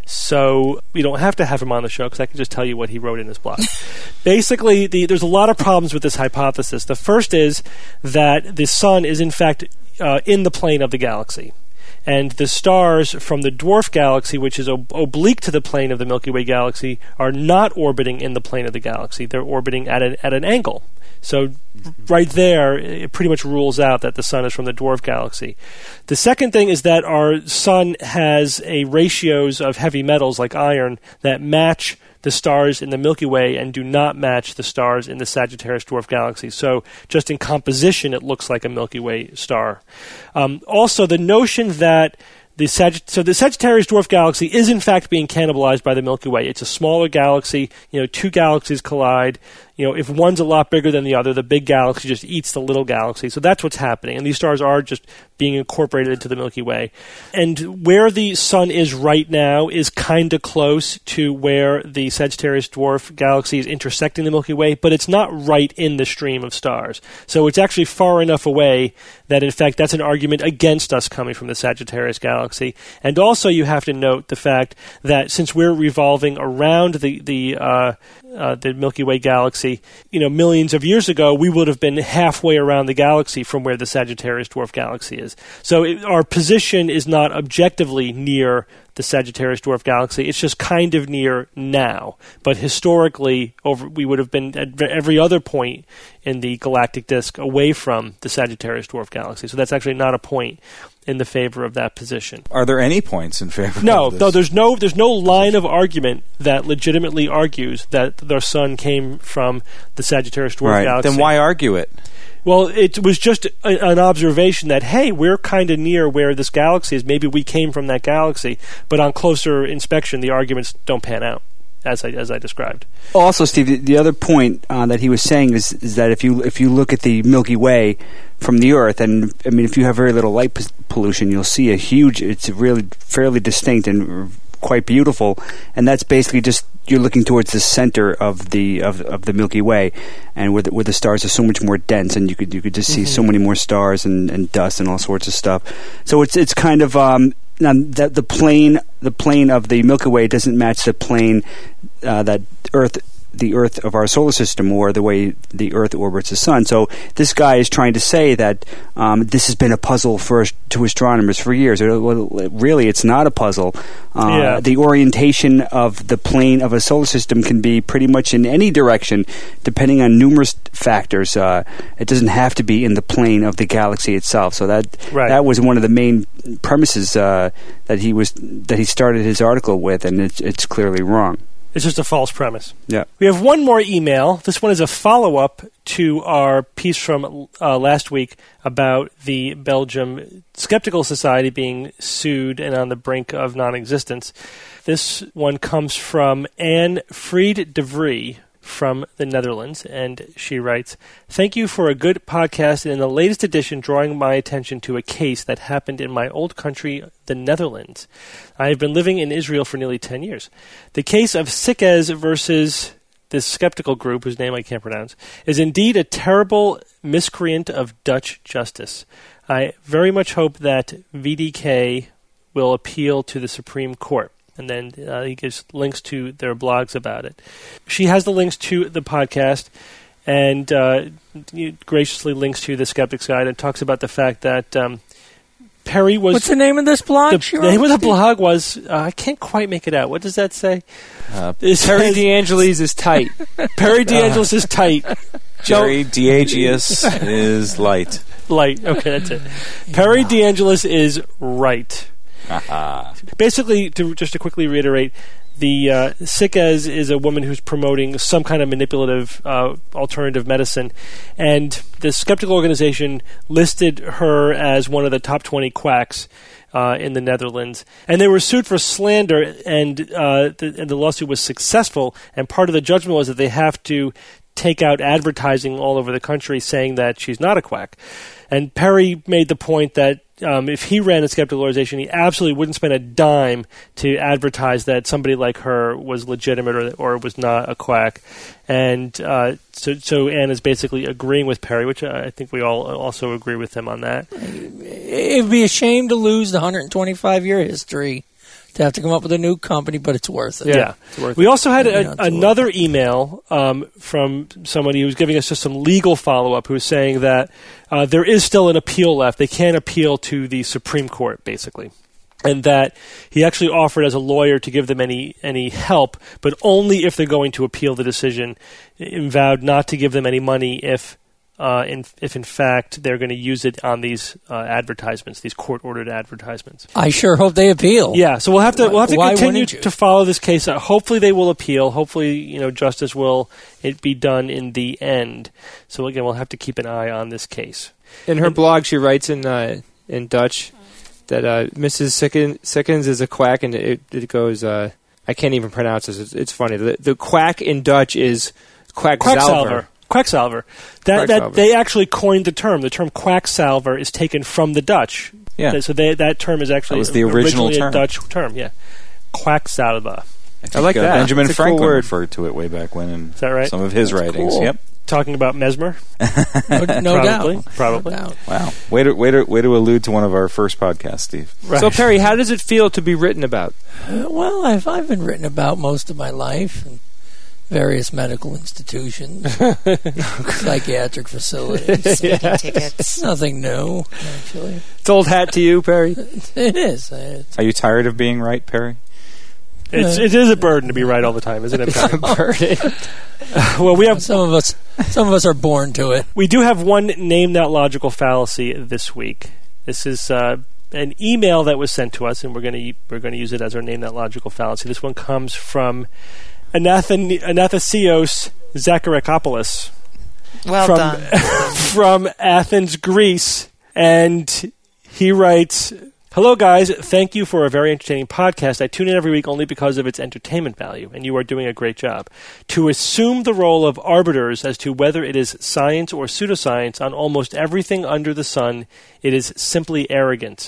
So we don't have to have him on the show because I can just tell you what he wrote in his blog. Basically, there's a lot of problems with this hypothesis. The first is that the sun is, in fact, in the plane of the galaxy. And the stars from the dwarf galaxy, which is oblique to the plane of the Milky Way galaxy, are not orbiting in the plane of the galaxy. They're orbiting at an angle. So right there, it pretty much rules out that the sun is from the dwarf galaxy. The second thing is that our sun has ratios of heavy metals like iron that match the stars in the Milky Way and do not match the stars in the Sagittarius Dwarf Galaxy. So just in composition, it looks like a Milky Way star. Also, the notion that the Sagittarius Dwarf Galaxy is in fact being cannibalized by the Milky Way. It's a smaller galaxy. Two galaxies collide. If one's a lot bigger than the other, the big galaxy just eats the little galaxy. So that's what's happening. And these stars are just being incorporated into the Milky Way. And where the sun is right now is kind of close to where the Sagittarius Dwarf Galaxy is intersecting the Milky Way, but it's not right in the stream of stars. So it's actually far enough away that, in fact, that's an argument against us coming from the Sagittarius Galaxy. And also you have to note the fact that since we're revolving around the Milky Way galaxy, millions of years ago, we would have been halfway around the galaxy from where the Sagittarius Dwarf Galaxy is. So our position is not objectively near the Sagittarius Dwarf Galaxy. It's just kind of near now. But historically, we would have been at every other point in the galactic disk away from the Sagittarius Dwarf Galaxy. So that's actually not a point in the favor of that position. Are there any points in favor of this? No, there's no line of argument that legitimately argues that the sun came from the Sagittarius Dwarf Galaxy. Then why argue it? Well, it was just an observation that, hey, we're kind of near where this galaxy is. Maybe we came from that galaxy. But on closer inspection, the arguments don't pan out, as I described. Also, Steve, the other point that he was saying is that if you look at the Milky Way from the Earth, and I mean, if you have very little light pollution, you'll see it's really fairly distinct and quite beautiful, and that's basically just you're looking towards the center of the Milky Way, and where the stars are so much more dense, and you could just see so many more stars and dust and all sorts of stuff. So it's kind of now that the plane of the Milky Way doesn't match the plane that the Earth of our solar system, or the way the Earth orbits the sun. So this guy is trying to say that this has been a puzzle to astronomers for years. Well, really, it's not a puzzle. The orientation of the plane of a solar system can be pretty much in any direction, depending on numerous factors. It doesn't have to be in the plane of the galaxy itself. So that was one of the main premises that he started his article with, and it's clearly wrong. It's just a false premise. Yeah. We have one more email. This one is a follow-up to our piece from last week about the Belgium Skeptical Society being sued and on the brink of non-existence. This one comes from Anne Fried de Vries from the Netherlands, and she writes, "Thank you for a good podcast, and in the latest edition drawing my attention to a case that happened in my old country, the Netherlands. I have been living in Israel for nearly 10 years. The case of Sikez versus this skeptical group, whose name I can't pronounce, is indeed a terrible miscreant of Dutch justice. I very much hope that VDK will appeal to the Supreme Court." And then he gives links to their blogs about it. She has the links to the podcast and graciously links to the Skeptic's Guide and talks about the fact that Perry was... What's the name of this blog? The name of the blog was... I can't quite make it out. What does that say? Perry DeAngelis is tight. Perry DeAngelis is tight. Jerry DeAgius is light. Light. Okay, that's it. Perry DeAngelis is right. Basically, just to quickly reiterate, the Sikez is a woman who's promoting some kind of manipulative alternative medicine, and the skeptical organization listed her as one of the top 20 quacks in the Netherlands, and they were sued for slander, and the lawsuit was successful, and part of the judgment was that they have to take out advertising all over the country saying that she's not a quack. And Perry made the point that if he ran a skeptical organization, he absolutely wouldn't spend a dime to advertise that somebody like her was legitimate or was not a quack. And so Anne is basically agreeing with Perry, which I think we all also agree with him on that. It would be a shame to lose the 125-year history to have to come up with a new company, but it's worth it. Yeah. It's worth We it. also had another email from somebody who was giving us just some legal follow-up, who was saying that there is still an appeal left. They can't appeal to the Supreme Court, basically. And that he actually offered as a lawyer to give them any help, but only if they're going to appeal the decision, and vowed not to give them any money if in fact they're going to use it on these advertisements, these court-ordered advertisements. I sure hope they appeal. Yeah, so we'll have to Why continue wouldn't you? to follow this case. Hopefully they will appeal. Hopefully, justice will be done in the end. So again, we'll have to keep an eye on this case. In her blog, she writes in Dutch that Mrs. Sikkens is a quack, and it goes. I can't even pronounce this. It's funny. The quack in Dutch is quacksalver. Quacksalver. That they actually coined the term. The term quacksalver is taken from the Dutch. Yeah. So that term is actually That was the original originally term. a Dutch term. Yeah. Quacksalver. I like that. Benjamin It's a cool Franklin word. referred to it way back when in Is that right? some of his That's writings. cool. Yep. Talking about Mesmer. No doubt. Probably. No doubt. Wow. Way to allude to one of our first podcasts, Steve. Right. So, Perry, how does it feel to be written about? Well, I've been written about most of my life in various medical institutions, psychiatric facilities. Speeding tickets. Nothing new, actually. It's old hat to you, Perry. It is. Are you tired of being right, Perry? It is a burden to be right all the time, isn't it? Perry? Well, we have Some of us are born to it. We do have one Name That Logical Fallacy this week. This is an email that was sent to us, and we're going to use it as our Name That Logical Fallacy. This one comes from Athanasios Zacharakopoulos Well done. from Athens, Greece, and he writes, "Hello guys, thank you for a very entertaining podcast. I tune in every week only because of its entertainment value, and you are doing a great job. To assume the role of arbiters as to whether it is science or pseudoscience on almost everything under the sun, it is simply arrogant.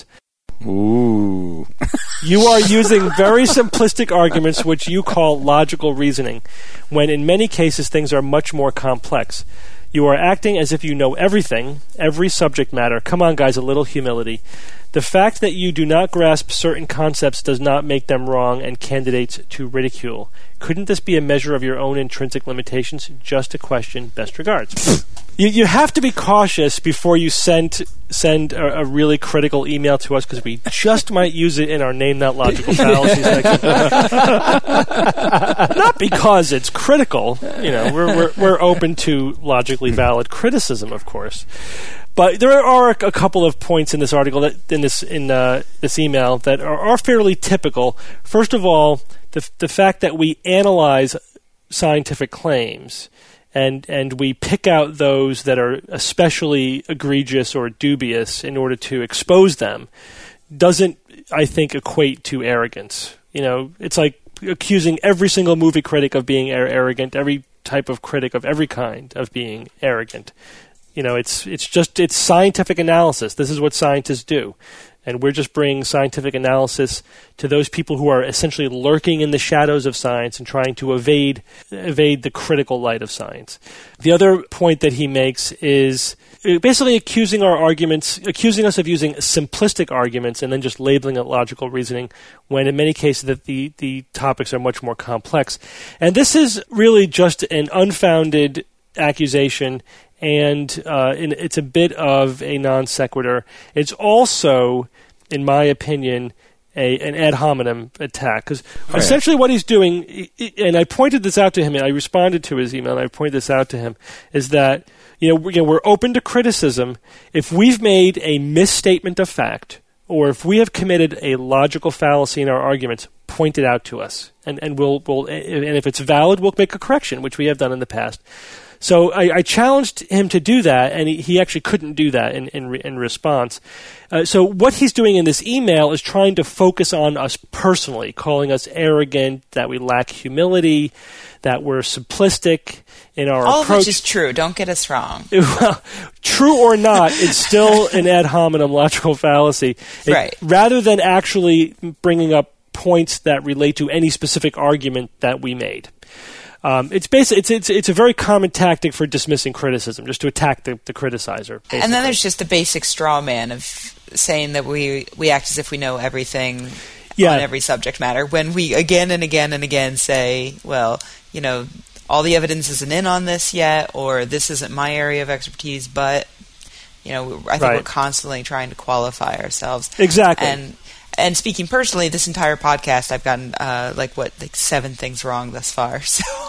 Ooh. You are using very simplistic arguments which you call logical reasoning, when in many cases things are much more complex. You are acting as if you know everything, every subject matter. Come on, guys, a little humility. The fact that you do not grasp certain concepts does not make them wrong and candidates to ridicule. Couldn't this be a measure of your own intrinsic limitations? Just a question. Best regards." You have to be cautious before you send a really critical email to us, because we just might use it in our Name That Logical Fallacy section. Not because it's critical. We're open to logically valid criticism, of course. But there are a couple of points in this article in this email that are fairly typical. First of all, the fact that we analyze scientific claims and we pick out those that are especially egregious or dubious in order to expose them doesn't, I think, equate to arrogance. It's like accusing every single movie critic of being arrogant, every type of critic of every kind of being arrogant. It's scientific analysis. This is what scientists do. And we're just bringing scientific analysis to those people who are essentially lurking in the shadows of science and trying to evade the critical light of science. The other point that he makes is basically accusing us of using simplistic arguments and then just labeling it logical reasoning, when in many cases that the topics are much more complex. And this is really just an unfounded accusation, and it's a bit of a non sequitur. It's also in my opinion, an ad hominem attack. Because essentially what he's doing, and I pointed this out to him, and I responded to his email, and I pointed this out to him, is that we're open to criticism. If we've made a misstatement of fact, or if we have committed a logical fallacy in our arguments, point it out to us, and if it's valid, we'll make a correction, which we have done in the past. So I challenged him to do that, and he actually couldn't do that in response. So what he's doing in this email is trying to focus on us personally, calling us arrogant, that we lack humility, that we're simplistic in our All approach. of which is true. Don't get us wrong. Well, true or not, it's still an ad hominem logical fallacy. Right. Rather than actually bringing up points that relate to any specific argument that we made. It's a very common tactic for dismissing criticism, just to attack the criticizer. Basically. And then there's just the basic straw man of saying that we act as if we know everything on every subject matter, when we again and again and again say, well, all the evidence isn't in on this yet, or this isn't my area of expertise, but I think we're constantly trying to qualify ourselves. Exactly. And speaking personally, this entire podcast, I've gotten 7 things wrong thus far.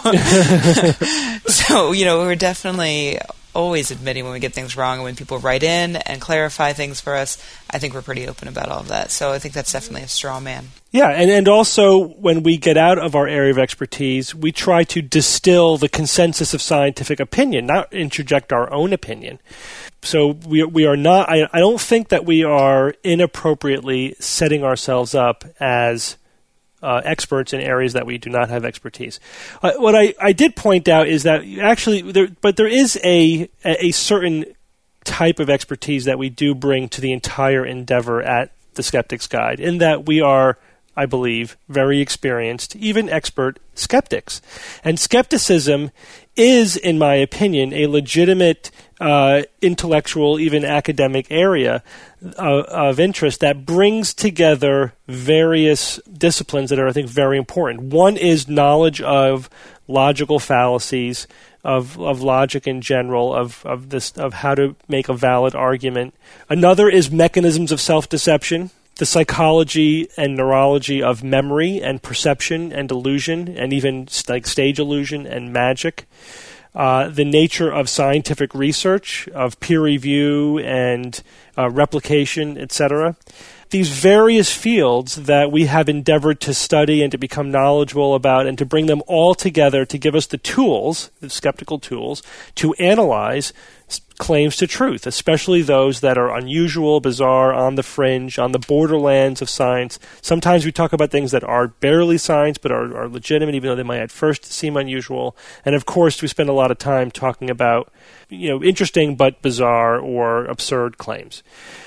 So we're definitely always admitting when we get things wrong, and when people write in and clarify things for us, I think we're pretty open about all of that. So I think that's definitely a straw man. Yeah, and also when we get out of our area of expertise, we try to distill the consensus of scientific opinion, not interject our own opinion. So we are not. I don't think that we are inappropriately setting ourselves up as experts in areas that we do not have expertise. What I did point out is that actually, there is a certain type of expertise that we do bring to the entire endeavor at the Skeptic's Guide, in that we are, I believe, very experienced, even expert skeptics. And skepticism is, in my opinion, a legitimate intellectual, even academic area of interest that brings together various disciplines that are, I think, very important. One is knowledge of logical fallacies, of logic in general, of how to make a valid argument. Another is mechanisms of self-deception, the psychology and neurology of memory and perception and illusion, and even like stage illusion and magic. The nature of scientific research, of peer review and replication, etc. These various fields that we have endeavored to study and to become knowledgeable about, and to bring them all together to give us the tools, the skeptical tools, to analyze claims to truth, especially those that are unusual, bizarre, on the fringe, on the borderlands of science. Sometimes we talk about things that are barely science but are legitimate, even though they might at first seem unusual. And of course, we spend a lot of time talking about interesting but bizarre or absurd claims.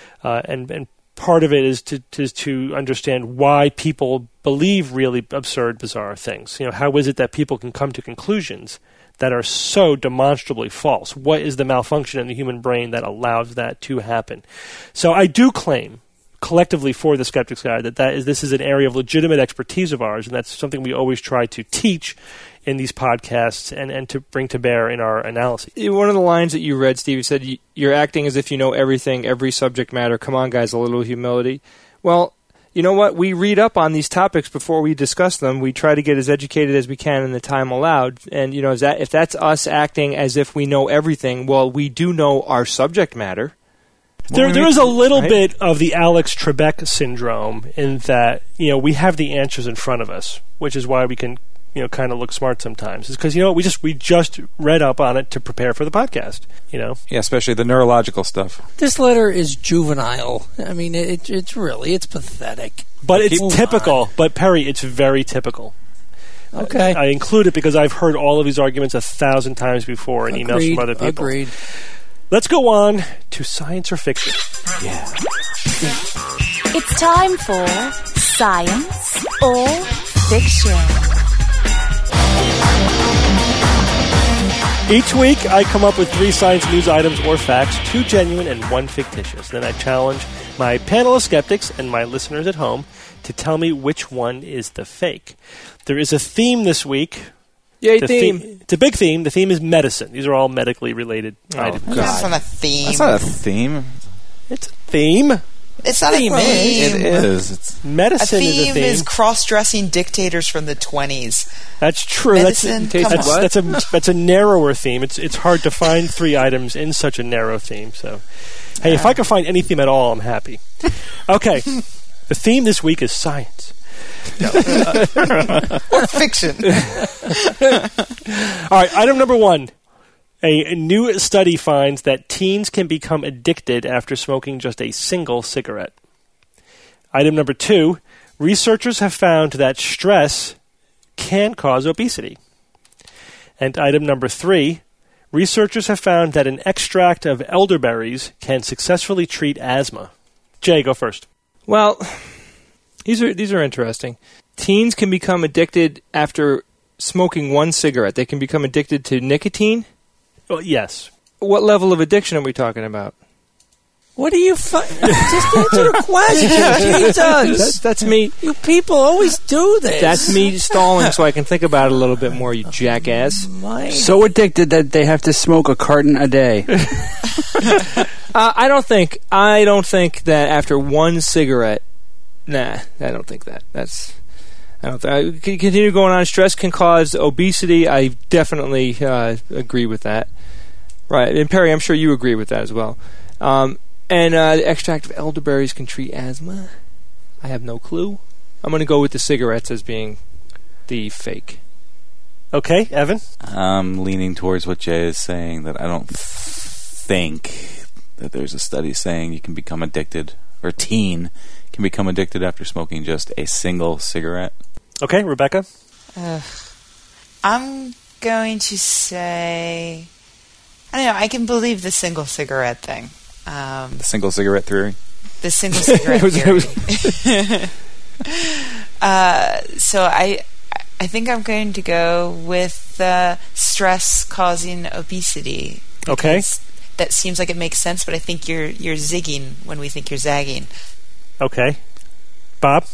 And part of it is to understand why people believe really absurd, bizarre things. How is it that people can come to conclusions that are so demonstrably false? What is the malfunction in the human brain that allows that to happen? So I do claim, collectively for the Skeptic's Guide, this is an area of legitimate expertise of ours, and that's something we always try to teach in these podcasts and to bring to bear in our analysis. One of the lines that you read, Steve, you said, you're acting as if you know everything, every subject matter. Come on, guys, a little humility. Well, you know what? We read up on these topics before we discuss them. We try to get as educated as we can in the time allowed. And, if that's us acting as if we know everything, well, we do know our subject matter. There is a little bit of the Alex Trebek syndrome in that, we have the answers in front of us, which is why we can, kind of look smart sometimes. It's because, we just read up on it to prepare for the podcast, Yeah, especially the neurological stuff. This letter is juvenile. I mean, it's pathetic. But it's typical. But, Perry, it's very typical. Okay. I include it because I've heard all of these arguments 1,000 times before in emails from other people. Agreed. Let's go on to science or fiction. Yeah. It's time for Science or Fiction. Each week, I come up with 3 science news items or facts, 2 genuine and 1 fictitious. Then I challenge my panel of skeptics and my listeners at home to tell me which one is the fake. There is a theme this week. Yay, theme. It's a big theme. The theme is medicine. These are all medically related items. That's not a theme. That's not a theme. It's a theme. It's not a theme. It is. It's Medicine a is a theme theme. is cross-dressing dictators from the 20s. That's true. Medicine, That's a narrower theme. It's hard to find 3 items in such a narrow theme. So, hey, if I can find any theme at all, I'm happy. Okay, the theme this week is science. Or fiction. All right, item number 1. A new study finds that teens can become addicted after smoking just a single cigarette. Item number 2. Researchers have found that stress can cause obesity. And item number 3. Researchers have found that an extract of elderberries can successfully treat asthma. Jay, go first. Well, these are interesting. Teens can become addicted after smoking one cigarette. They can become addicted to nicotine? Well, yes. What level of addiction are we talking about? What do you... just answer the question, Jesus. That's me. You people always do this. That's me stalling so I can think about it a little bit more, you jackass. So addicted that they have to smoke a carton a day. I don't think that after one cigarette... Nah, I don't think that. Continue going on. Stress can cause obesity. I definitely agree with that. Right. And Perry, I'm sure you agree with that as well. And the extract of elderberries can treat asthma. I have no clue. I'm going to go with the cigarettes as being the fake. Okay, Evan? I'm leaning towards what Jay is saying, that I don't think that there's a study saying you can become addicted, or a teen can become addicted after smoking just a single cigarette. Okay, Rebecca? I'm going to say... I don't know, I can believe the single cigarette thing. The single cigarette theory? The single cigarette theory. So I think I'm going to go with stress causing obesity. Okay. That seems like it makes sense, but I think you're zigging when we think you're zagging. Okay. Bob?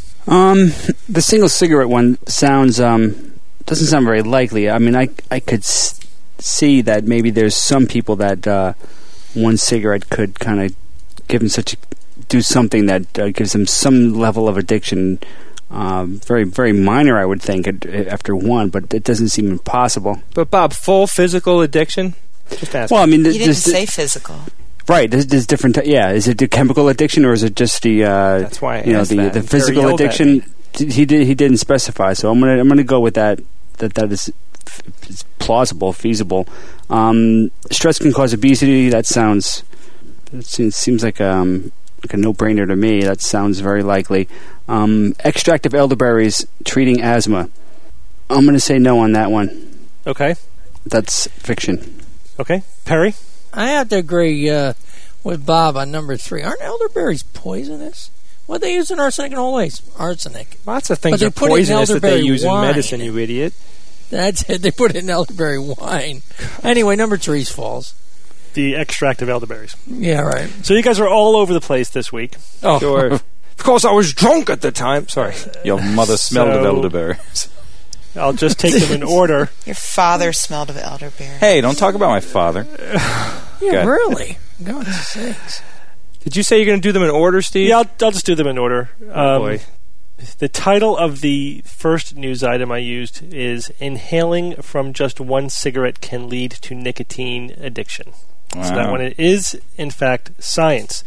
The single cigarette one sounds doesn't sound very likely. I mean, I could see that maybe there's some people that one cigarette could kind of give them do something that gives them some level of addiction. Very, very minor, I would think, after one, but it doesn't seem impossible. But Bob, full physical addiction? Just ask. Well, I mean, you didn't say physical. Right, there's different. Is it the chemical addiction or is it just the? That's why I asked that. The physical addiction. He didn't specify, so I'm gonna go with that. That is plausible, feasible. Stress can cause obesity. That seems like a no-brainer to me. That sounds very likely. Extract of elderberries treating asthma. I'm going to say no on that one. Okay. That's fiction. Okay. Perry? I have to agree with Bob on number 3. Aren't elderberries poisonous? What they use in arsenic and always arsenic. Lots of things are poisonous that they use in medicine, you idiot. That's it. They put it in elderberry wine. Anyway, number 3's false. The extract of elderberries. Yeah, right. So you guys are all over the place this week. Oh, sure. Of course, I was drunk at the time. Sorry. Your mother smelled of elderberries. I'll just take them in order. Your father smelled of elderberry. Hey, don't talk about my father. Yeah, really? God's sakes. Did you say you're going to do them in order, Steve? Yeah, I'll just do them in order. Oh, boy. The title of the first news item I used is Inhaling from Just One Cigarette Can Lead to Nicotine Addiction. Wow. So that one is, in fact, science.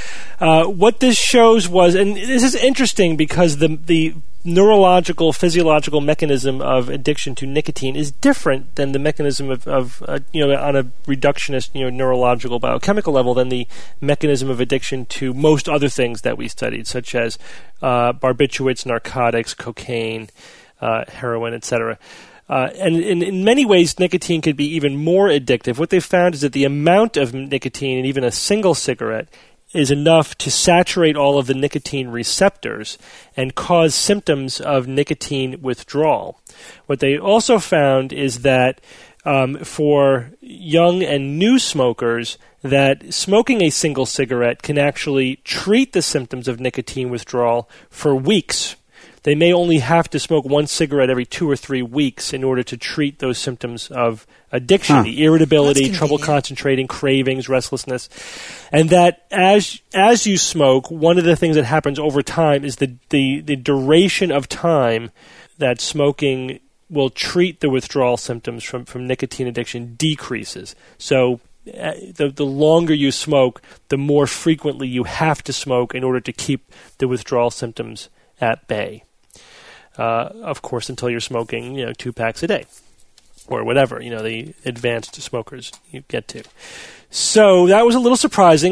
What this shows was, and this is interesting because the neurological, physiological mechanism of addiction to nicotine is different than the mechanism of on a reductionist, neurological biochemical level than the mechanism of addiction to most other things that we studied, such as barbiturates, narcotics, cocaine, heroin, etc. And in many ways, nicotine could be even more addictive. What they found is that the amount of nicotine in even a single cigarette is enough to saturate all of the nicotine receptors and cause symptoms of nicotine withdrawal. What they also found is that for young and new smokers, that smoking a single cigarette can actually treat the symptoms of nicotine withdrawal for weeks, they may only have to smoke one cigarette every 2 or 3 weeks in order to treat those symptoms of addiction, the irritability, trouble concentrating, cravings, restlessness. And that as you smoke, one of the things that happens over time is the duration of time that smoking will treat the withdrawal symptoms from nicotine addiction decreases. So the longer you smoke, the more frequently you have to smoke in order to keep the withdrawal symptoms at bay. Of course, until you're smoking, 2 packs a day or whatever, the advanced smokers you get to. So that was a little surprising.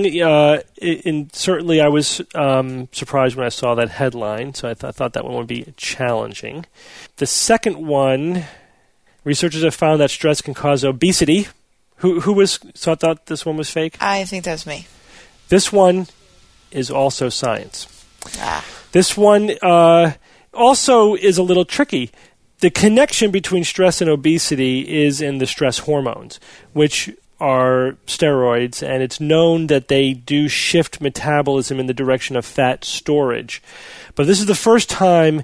And certainly I was surprised when I saw that headline, so I thought that one would be challenging. The second one, researchers have found that stress can cause obesity. Who thought this one was fake? I think that was me. This one is also science. Ah. This one also is a little tricky. The connection between stress and obesity is in the stress hormones, which are steroids, and it's known that they do shift metabolism in the direction of fat storage. But this is the first time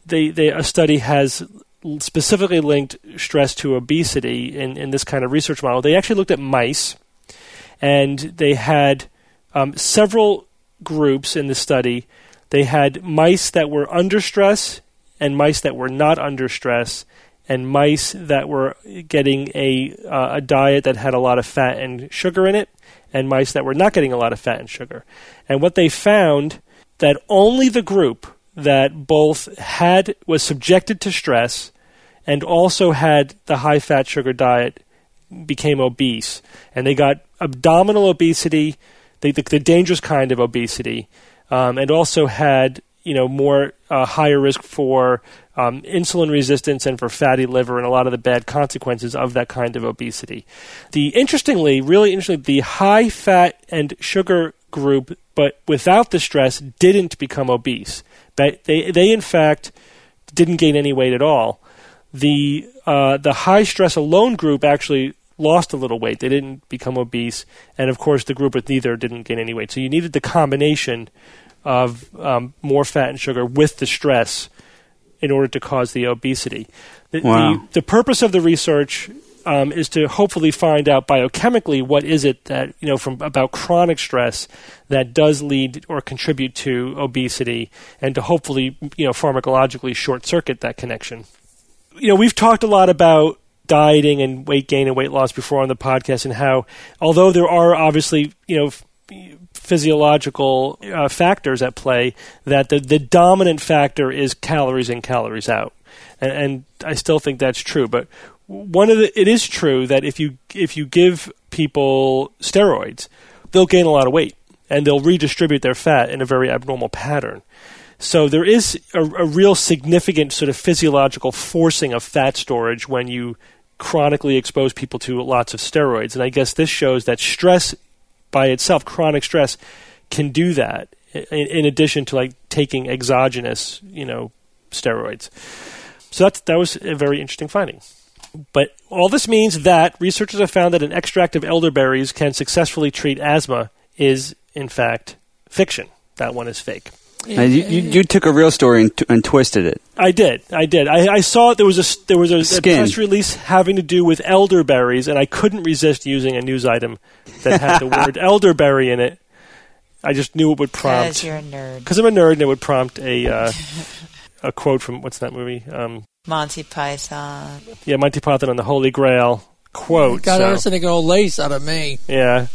a study has specifically linked stress to obesity in this kind of research model. They actually looked at mice, and they had several groups in the study. They had mice that were under stress and mice that were not under stress, and mice that were getting a diet that had a lot of fat and sugar in it, and mice that were not getting a lot of fat and sugar. And what they found, that only the group that both was subjected to stress and also had the high-fat sugar diet became obese. And they got abdominal obesity, the dangerous kind of obesity, and also had more higher risk for insulin resistance and for fatty liver and a lot of the bad consequences of that kind of obesity. Really interestingly, the high fat and sugar group, but without the stress, didn't become obese. They in fact didn't gain any weight at all. The high stress alone group actually lost a little weight. They didn't become obese, and of course the group with neither didn't gain any weight. So you needed the combination of more fat and sugar with the stress in order to cause the obesity. The purpose of the research is to hopefully find out biochemically what is it that, about chronic stress that does lead or contribute to obesity, and to hopefully, pharmacologically short-circuit that connection. We've talked a lot about dieting and weight gain and weight loss before on the podcast, and how, although there are obviously, physiological factors at play, that the dominant factor is calories in, calories out, and I still think that's true. But it is true that if you give people steroids, they'll gain a lot of weight and they'll redistribute their fat in a very abnormal pattern. So there is a real significant sort of physiological forcing of fat storage when you chronically expose people to lots of steroids, and I guess this shows that stress by itself, chronic stress, can do that in addition to taking exogenous, steroids. So that was a very interesting finding. But all this means that researchers have found that an extract of elderberries can successfully treat asthma is, in fact, fiction. That one is fake. You took a real story and twisted it. I did. I saw there was a press release having to do with elderberries, and I couldn't resist using a news item that had the word elderberry in it. I just knew it would prompt. Because you're a nerd. Because I'm a nerd, and it would prompt a quote from, what's that movie? Monty Python. Yeah, Monty Python on the Holy Grail quote. Got everything to go lace out of me. Yeah.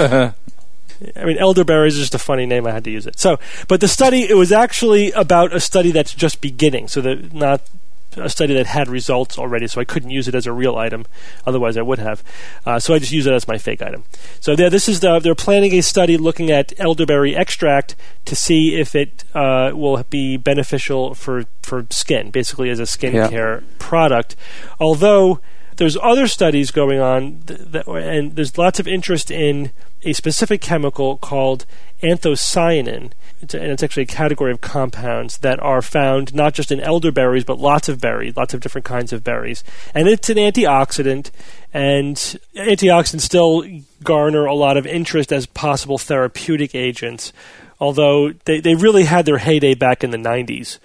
I mean, elderberry is just a funny name. I had to use it. So, but the study, it was actually about a study that's just beginning. So not a study that had results already. So I couldn't use it as a real item. Otherwise, I would have. So I just use it as my fake item. So they're planning a study looking at elderberry extract to see if it will be beneficial for skin, basically as a skincare product. Although there's other studies going on, and there's lots of interest in a specific chemical called anthocyanin, and it's actually a category of compounds that are found not just in elderberries, but lots of different kinds of berries. And it's an antioxidant, and antioxidants still garner a lot of interest as possible therapeutic agents, although they really had their heyday back in the 90s.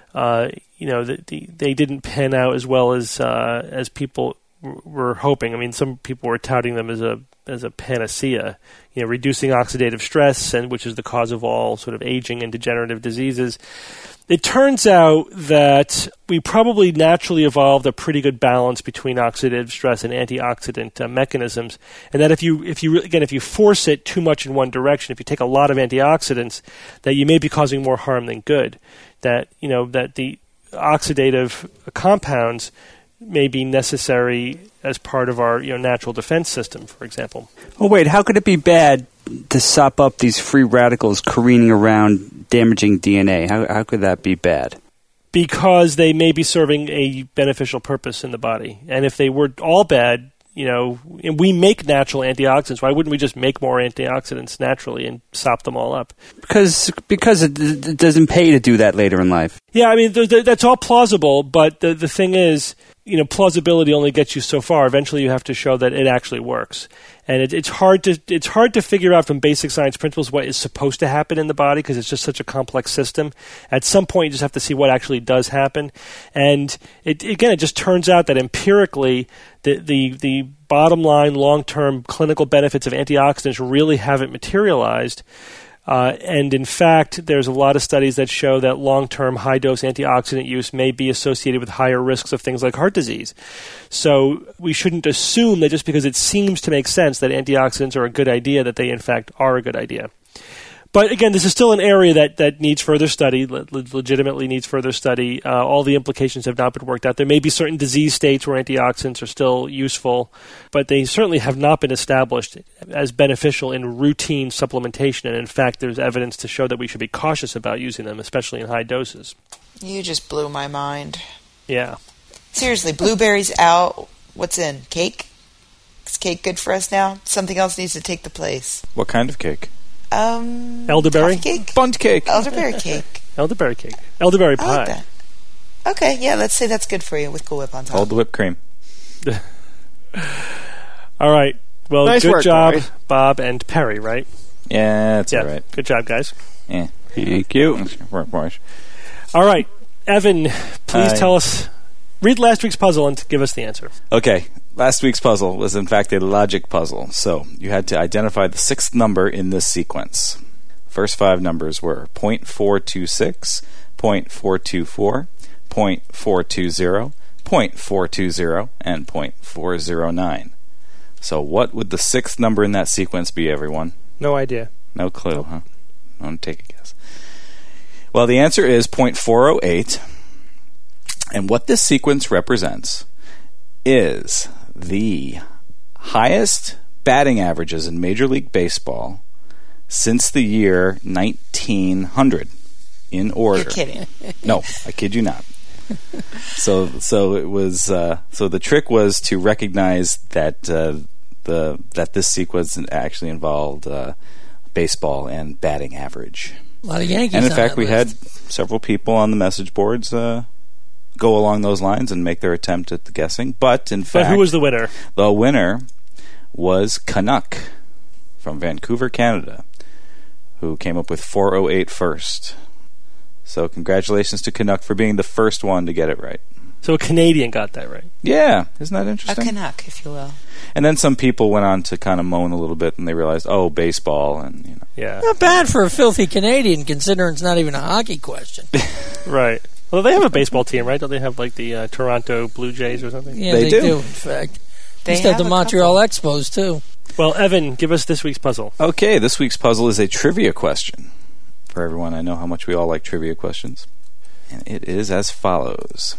they didn't pan out as well as people were hoping. I mean, some people were touting them as a panacea, reducing oxidative stress, and which is the cause of all sort of aging and degenerative diseases. It turns out that we probably naturally evolved a pretty good balance between oxidative stress and antioxidant mechanisms, and that if you force it too much in one direction, if you take a lot of antioxidants, that you may be causing more harm than good. That the oxidative compounds may be necessary as part of our natural defense system, for example. Oh, wait, how could it be bad to sop up these free radicals careening around damaging DNA? How could that be bad? Because they may be serving a beneficial purpose in the body. And if they were all bad, and we make natural antioxidants, why wouldn't we just make more antioxidants naturally and sop them all up? Because it doesn't pay to do that later in life. Yeah, I mean, that's all plausible, but the thing is, plausibility only gets you so far. Eventually you have to show that it actually works. And it's hard to figure out from basic science principles what is supposed to happen in the body, because it's just such a complex system. At some point, you just have to see what actually does happen. And it just turns out that empirically, the bottom line long-term clinical benefits of antioxidants really haven't materialized. And in fact, there's a lot of studies that show that long-term high-dose antioxidant use may be associated with higher risks of things like heart disease. So we shouldn't assume that just because it seems to make sense that antioxidants are a good idea, that they in fact are a good idea. But again, this is still an area that needs further study, legitimately needs further study. All the implications have not been worked out. There may be certain disease states where antioxidants are still useful, but they certainly have not been established as beneficial in routine supplementation. And in fact, there's evidence to show that we should be cautious about using them, especially in high doses. You just blew my mind. Yeah. Seriously, blueberries out. What's in? Cake? Is cake good for us now? Something else needs to take the place. What kind of cake? Elderberry? Cake? Bunt cake. Elderberry cake. Elderberry cake. Elderberry pie. I like that. Okay, yeah, let's say that's good for you with Cool Whip on top. Hold the whipped cream. All right. Well, nice good work, job, Barry. Bob and Perry, right? Yeah, that's all right. Good job, guys. Yeah. Thank you. All right. Evan, please tell us, read last week's puzzle and give us the answer. Okay. Last week's puzzle was, in fact, a logic puzzle. So you had to identify the sixth number in this sequence. First five numbers were 0.426, 0.424, 0.420, 0.420, and 0.409. So what would the sixth number in that sequence be, everyone? No idea. No clue, huh? I'm going to take a guess. Well, the answer is 0.408. And what this sequence represents is the highest batting averages in Major League Baseball since the year 1900 in order. You're kidding. No, I kid you not. So it was. So the trick was to recognize that that this sequence actually involved baseball and batting average. A lot of Yankees. And in on fact, that we list. had several people on the message boards go along those lines and make their attempt at the guessing. But in fact, who was the winner? The winner was Canuck from Vancouver, Canada, who came up with 408 first. So congratulations to Canuck for being the first one to get it right. So a Canadian got that right. Yeah, isn't that A interesting? Canuck, if you will. And then some people went on to kind of moan a little bit, and they realized, oh, baseball, and you know. Yeah. Not bad for a filthy Canadian, considering it's not even a hockey question. Right. Well, they have a baseball team, right? Don't they have like the Toronto Blue Jays or something? Yeah, They they do. do. In fact, They used to have have the a Montreal Expos too. Well, Evan, give us this week's puzzle. Okay, this week's puzzle is a trivia question for everyone. I know how much we all like trivia questions. And it is as follows.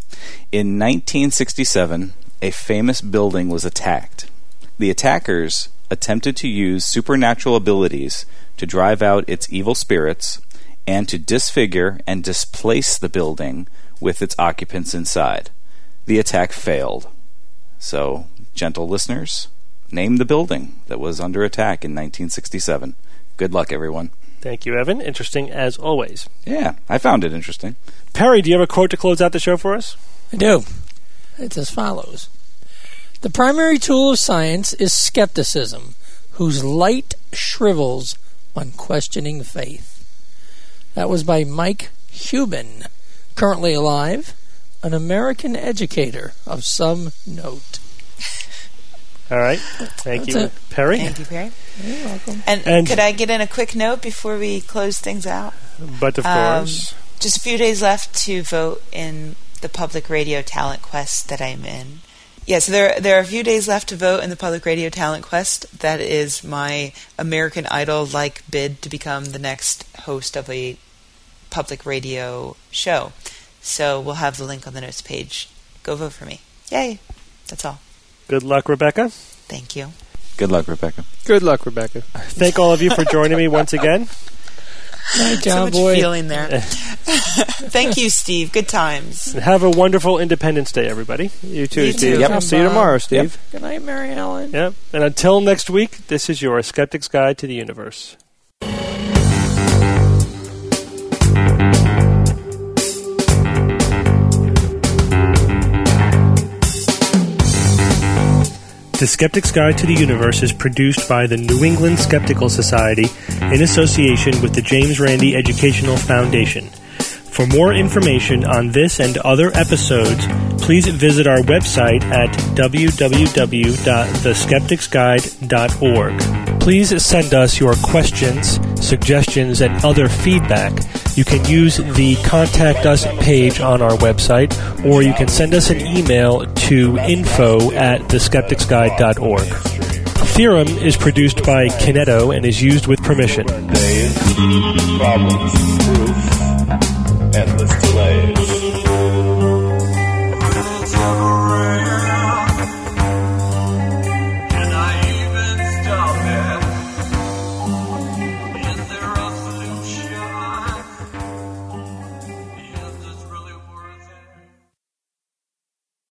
In 1967, a famous building was attacked. The attackers attempted to use supernatural abilities to drive out its evil spirits and to disfigure and displace the building with its occupants inside. The attack failed. So, gentle listeners, name the building that was under attack in 1967. Good luck, everyone. Thank you, Evan. Interesting as always. Yeah, I found it interesting. Perry, do you have a quote to close out the show for us? I do. It's as follows. The primary tool of science is skepticism, whose light shrivels on questioning faith. That was by Mike Hubin, currently alive, an American educator of some note. All right. Thank That's you, it. Perry. Thank you, Perry. You're welcome. And could I get in a quick note before we close things out? But of course. Just a few days left to vote in the Public Radio Talent Quest that I'm in. Yeah, so there are a few days left to vote in the Public Radio Talent Quest. That is my American Idol-like bid to become the next host of a public radio show. So we'll have the link on the notes page. Go vote for me. Yay. That's all. Good luck, Rebecca. Thank you. Good luck, Rebecca. Good luck, Rebecca. Thank all of you for joining me once again. Night, So John much boy. feeling there. Thank you, Steve. Good times. Have a wonderful Independence Day, everybody. You too, You Steve. too. Yep. See you tomorrow, Steve. Good night, Mary Ellen. Yep. And until next week, this is your Skeptic's Guide to the Universe. The Skeptic's Guide to the Universe is produced by the New England Skeptical Society in association with the James Randi Educational Foundation. For more information on this and other episodes, please visit our website at www.theskepticsguide.org. Please send us your questions, suggestions, and other feedback. You can use the Contact Us page on our website, or you can send us an email to info@theskepticsguide.org. Theorem is produced by Kineto and is used with permission. Days, problems, proof, endless delay.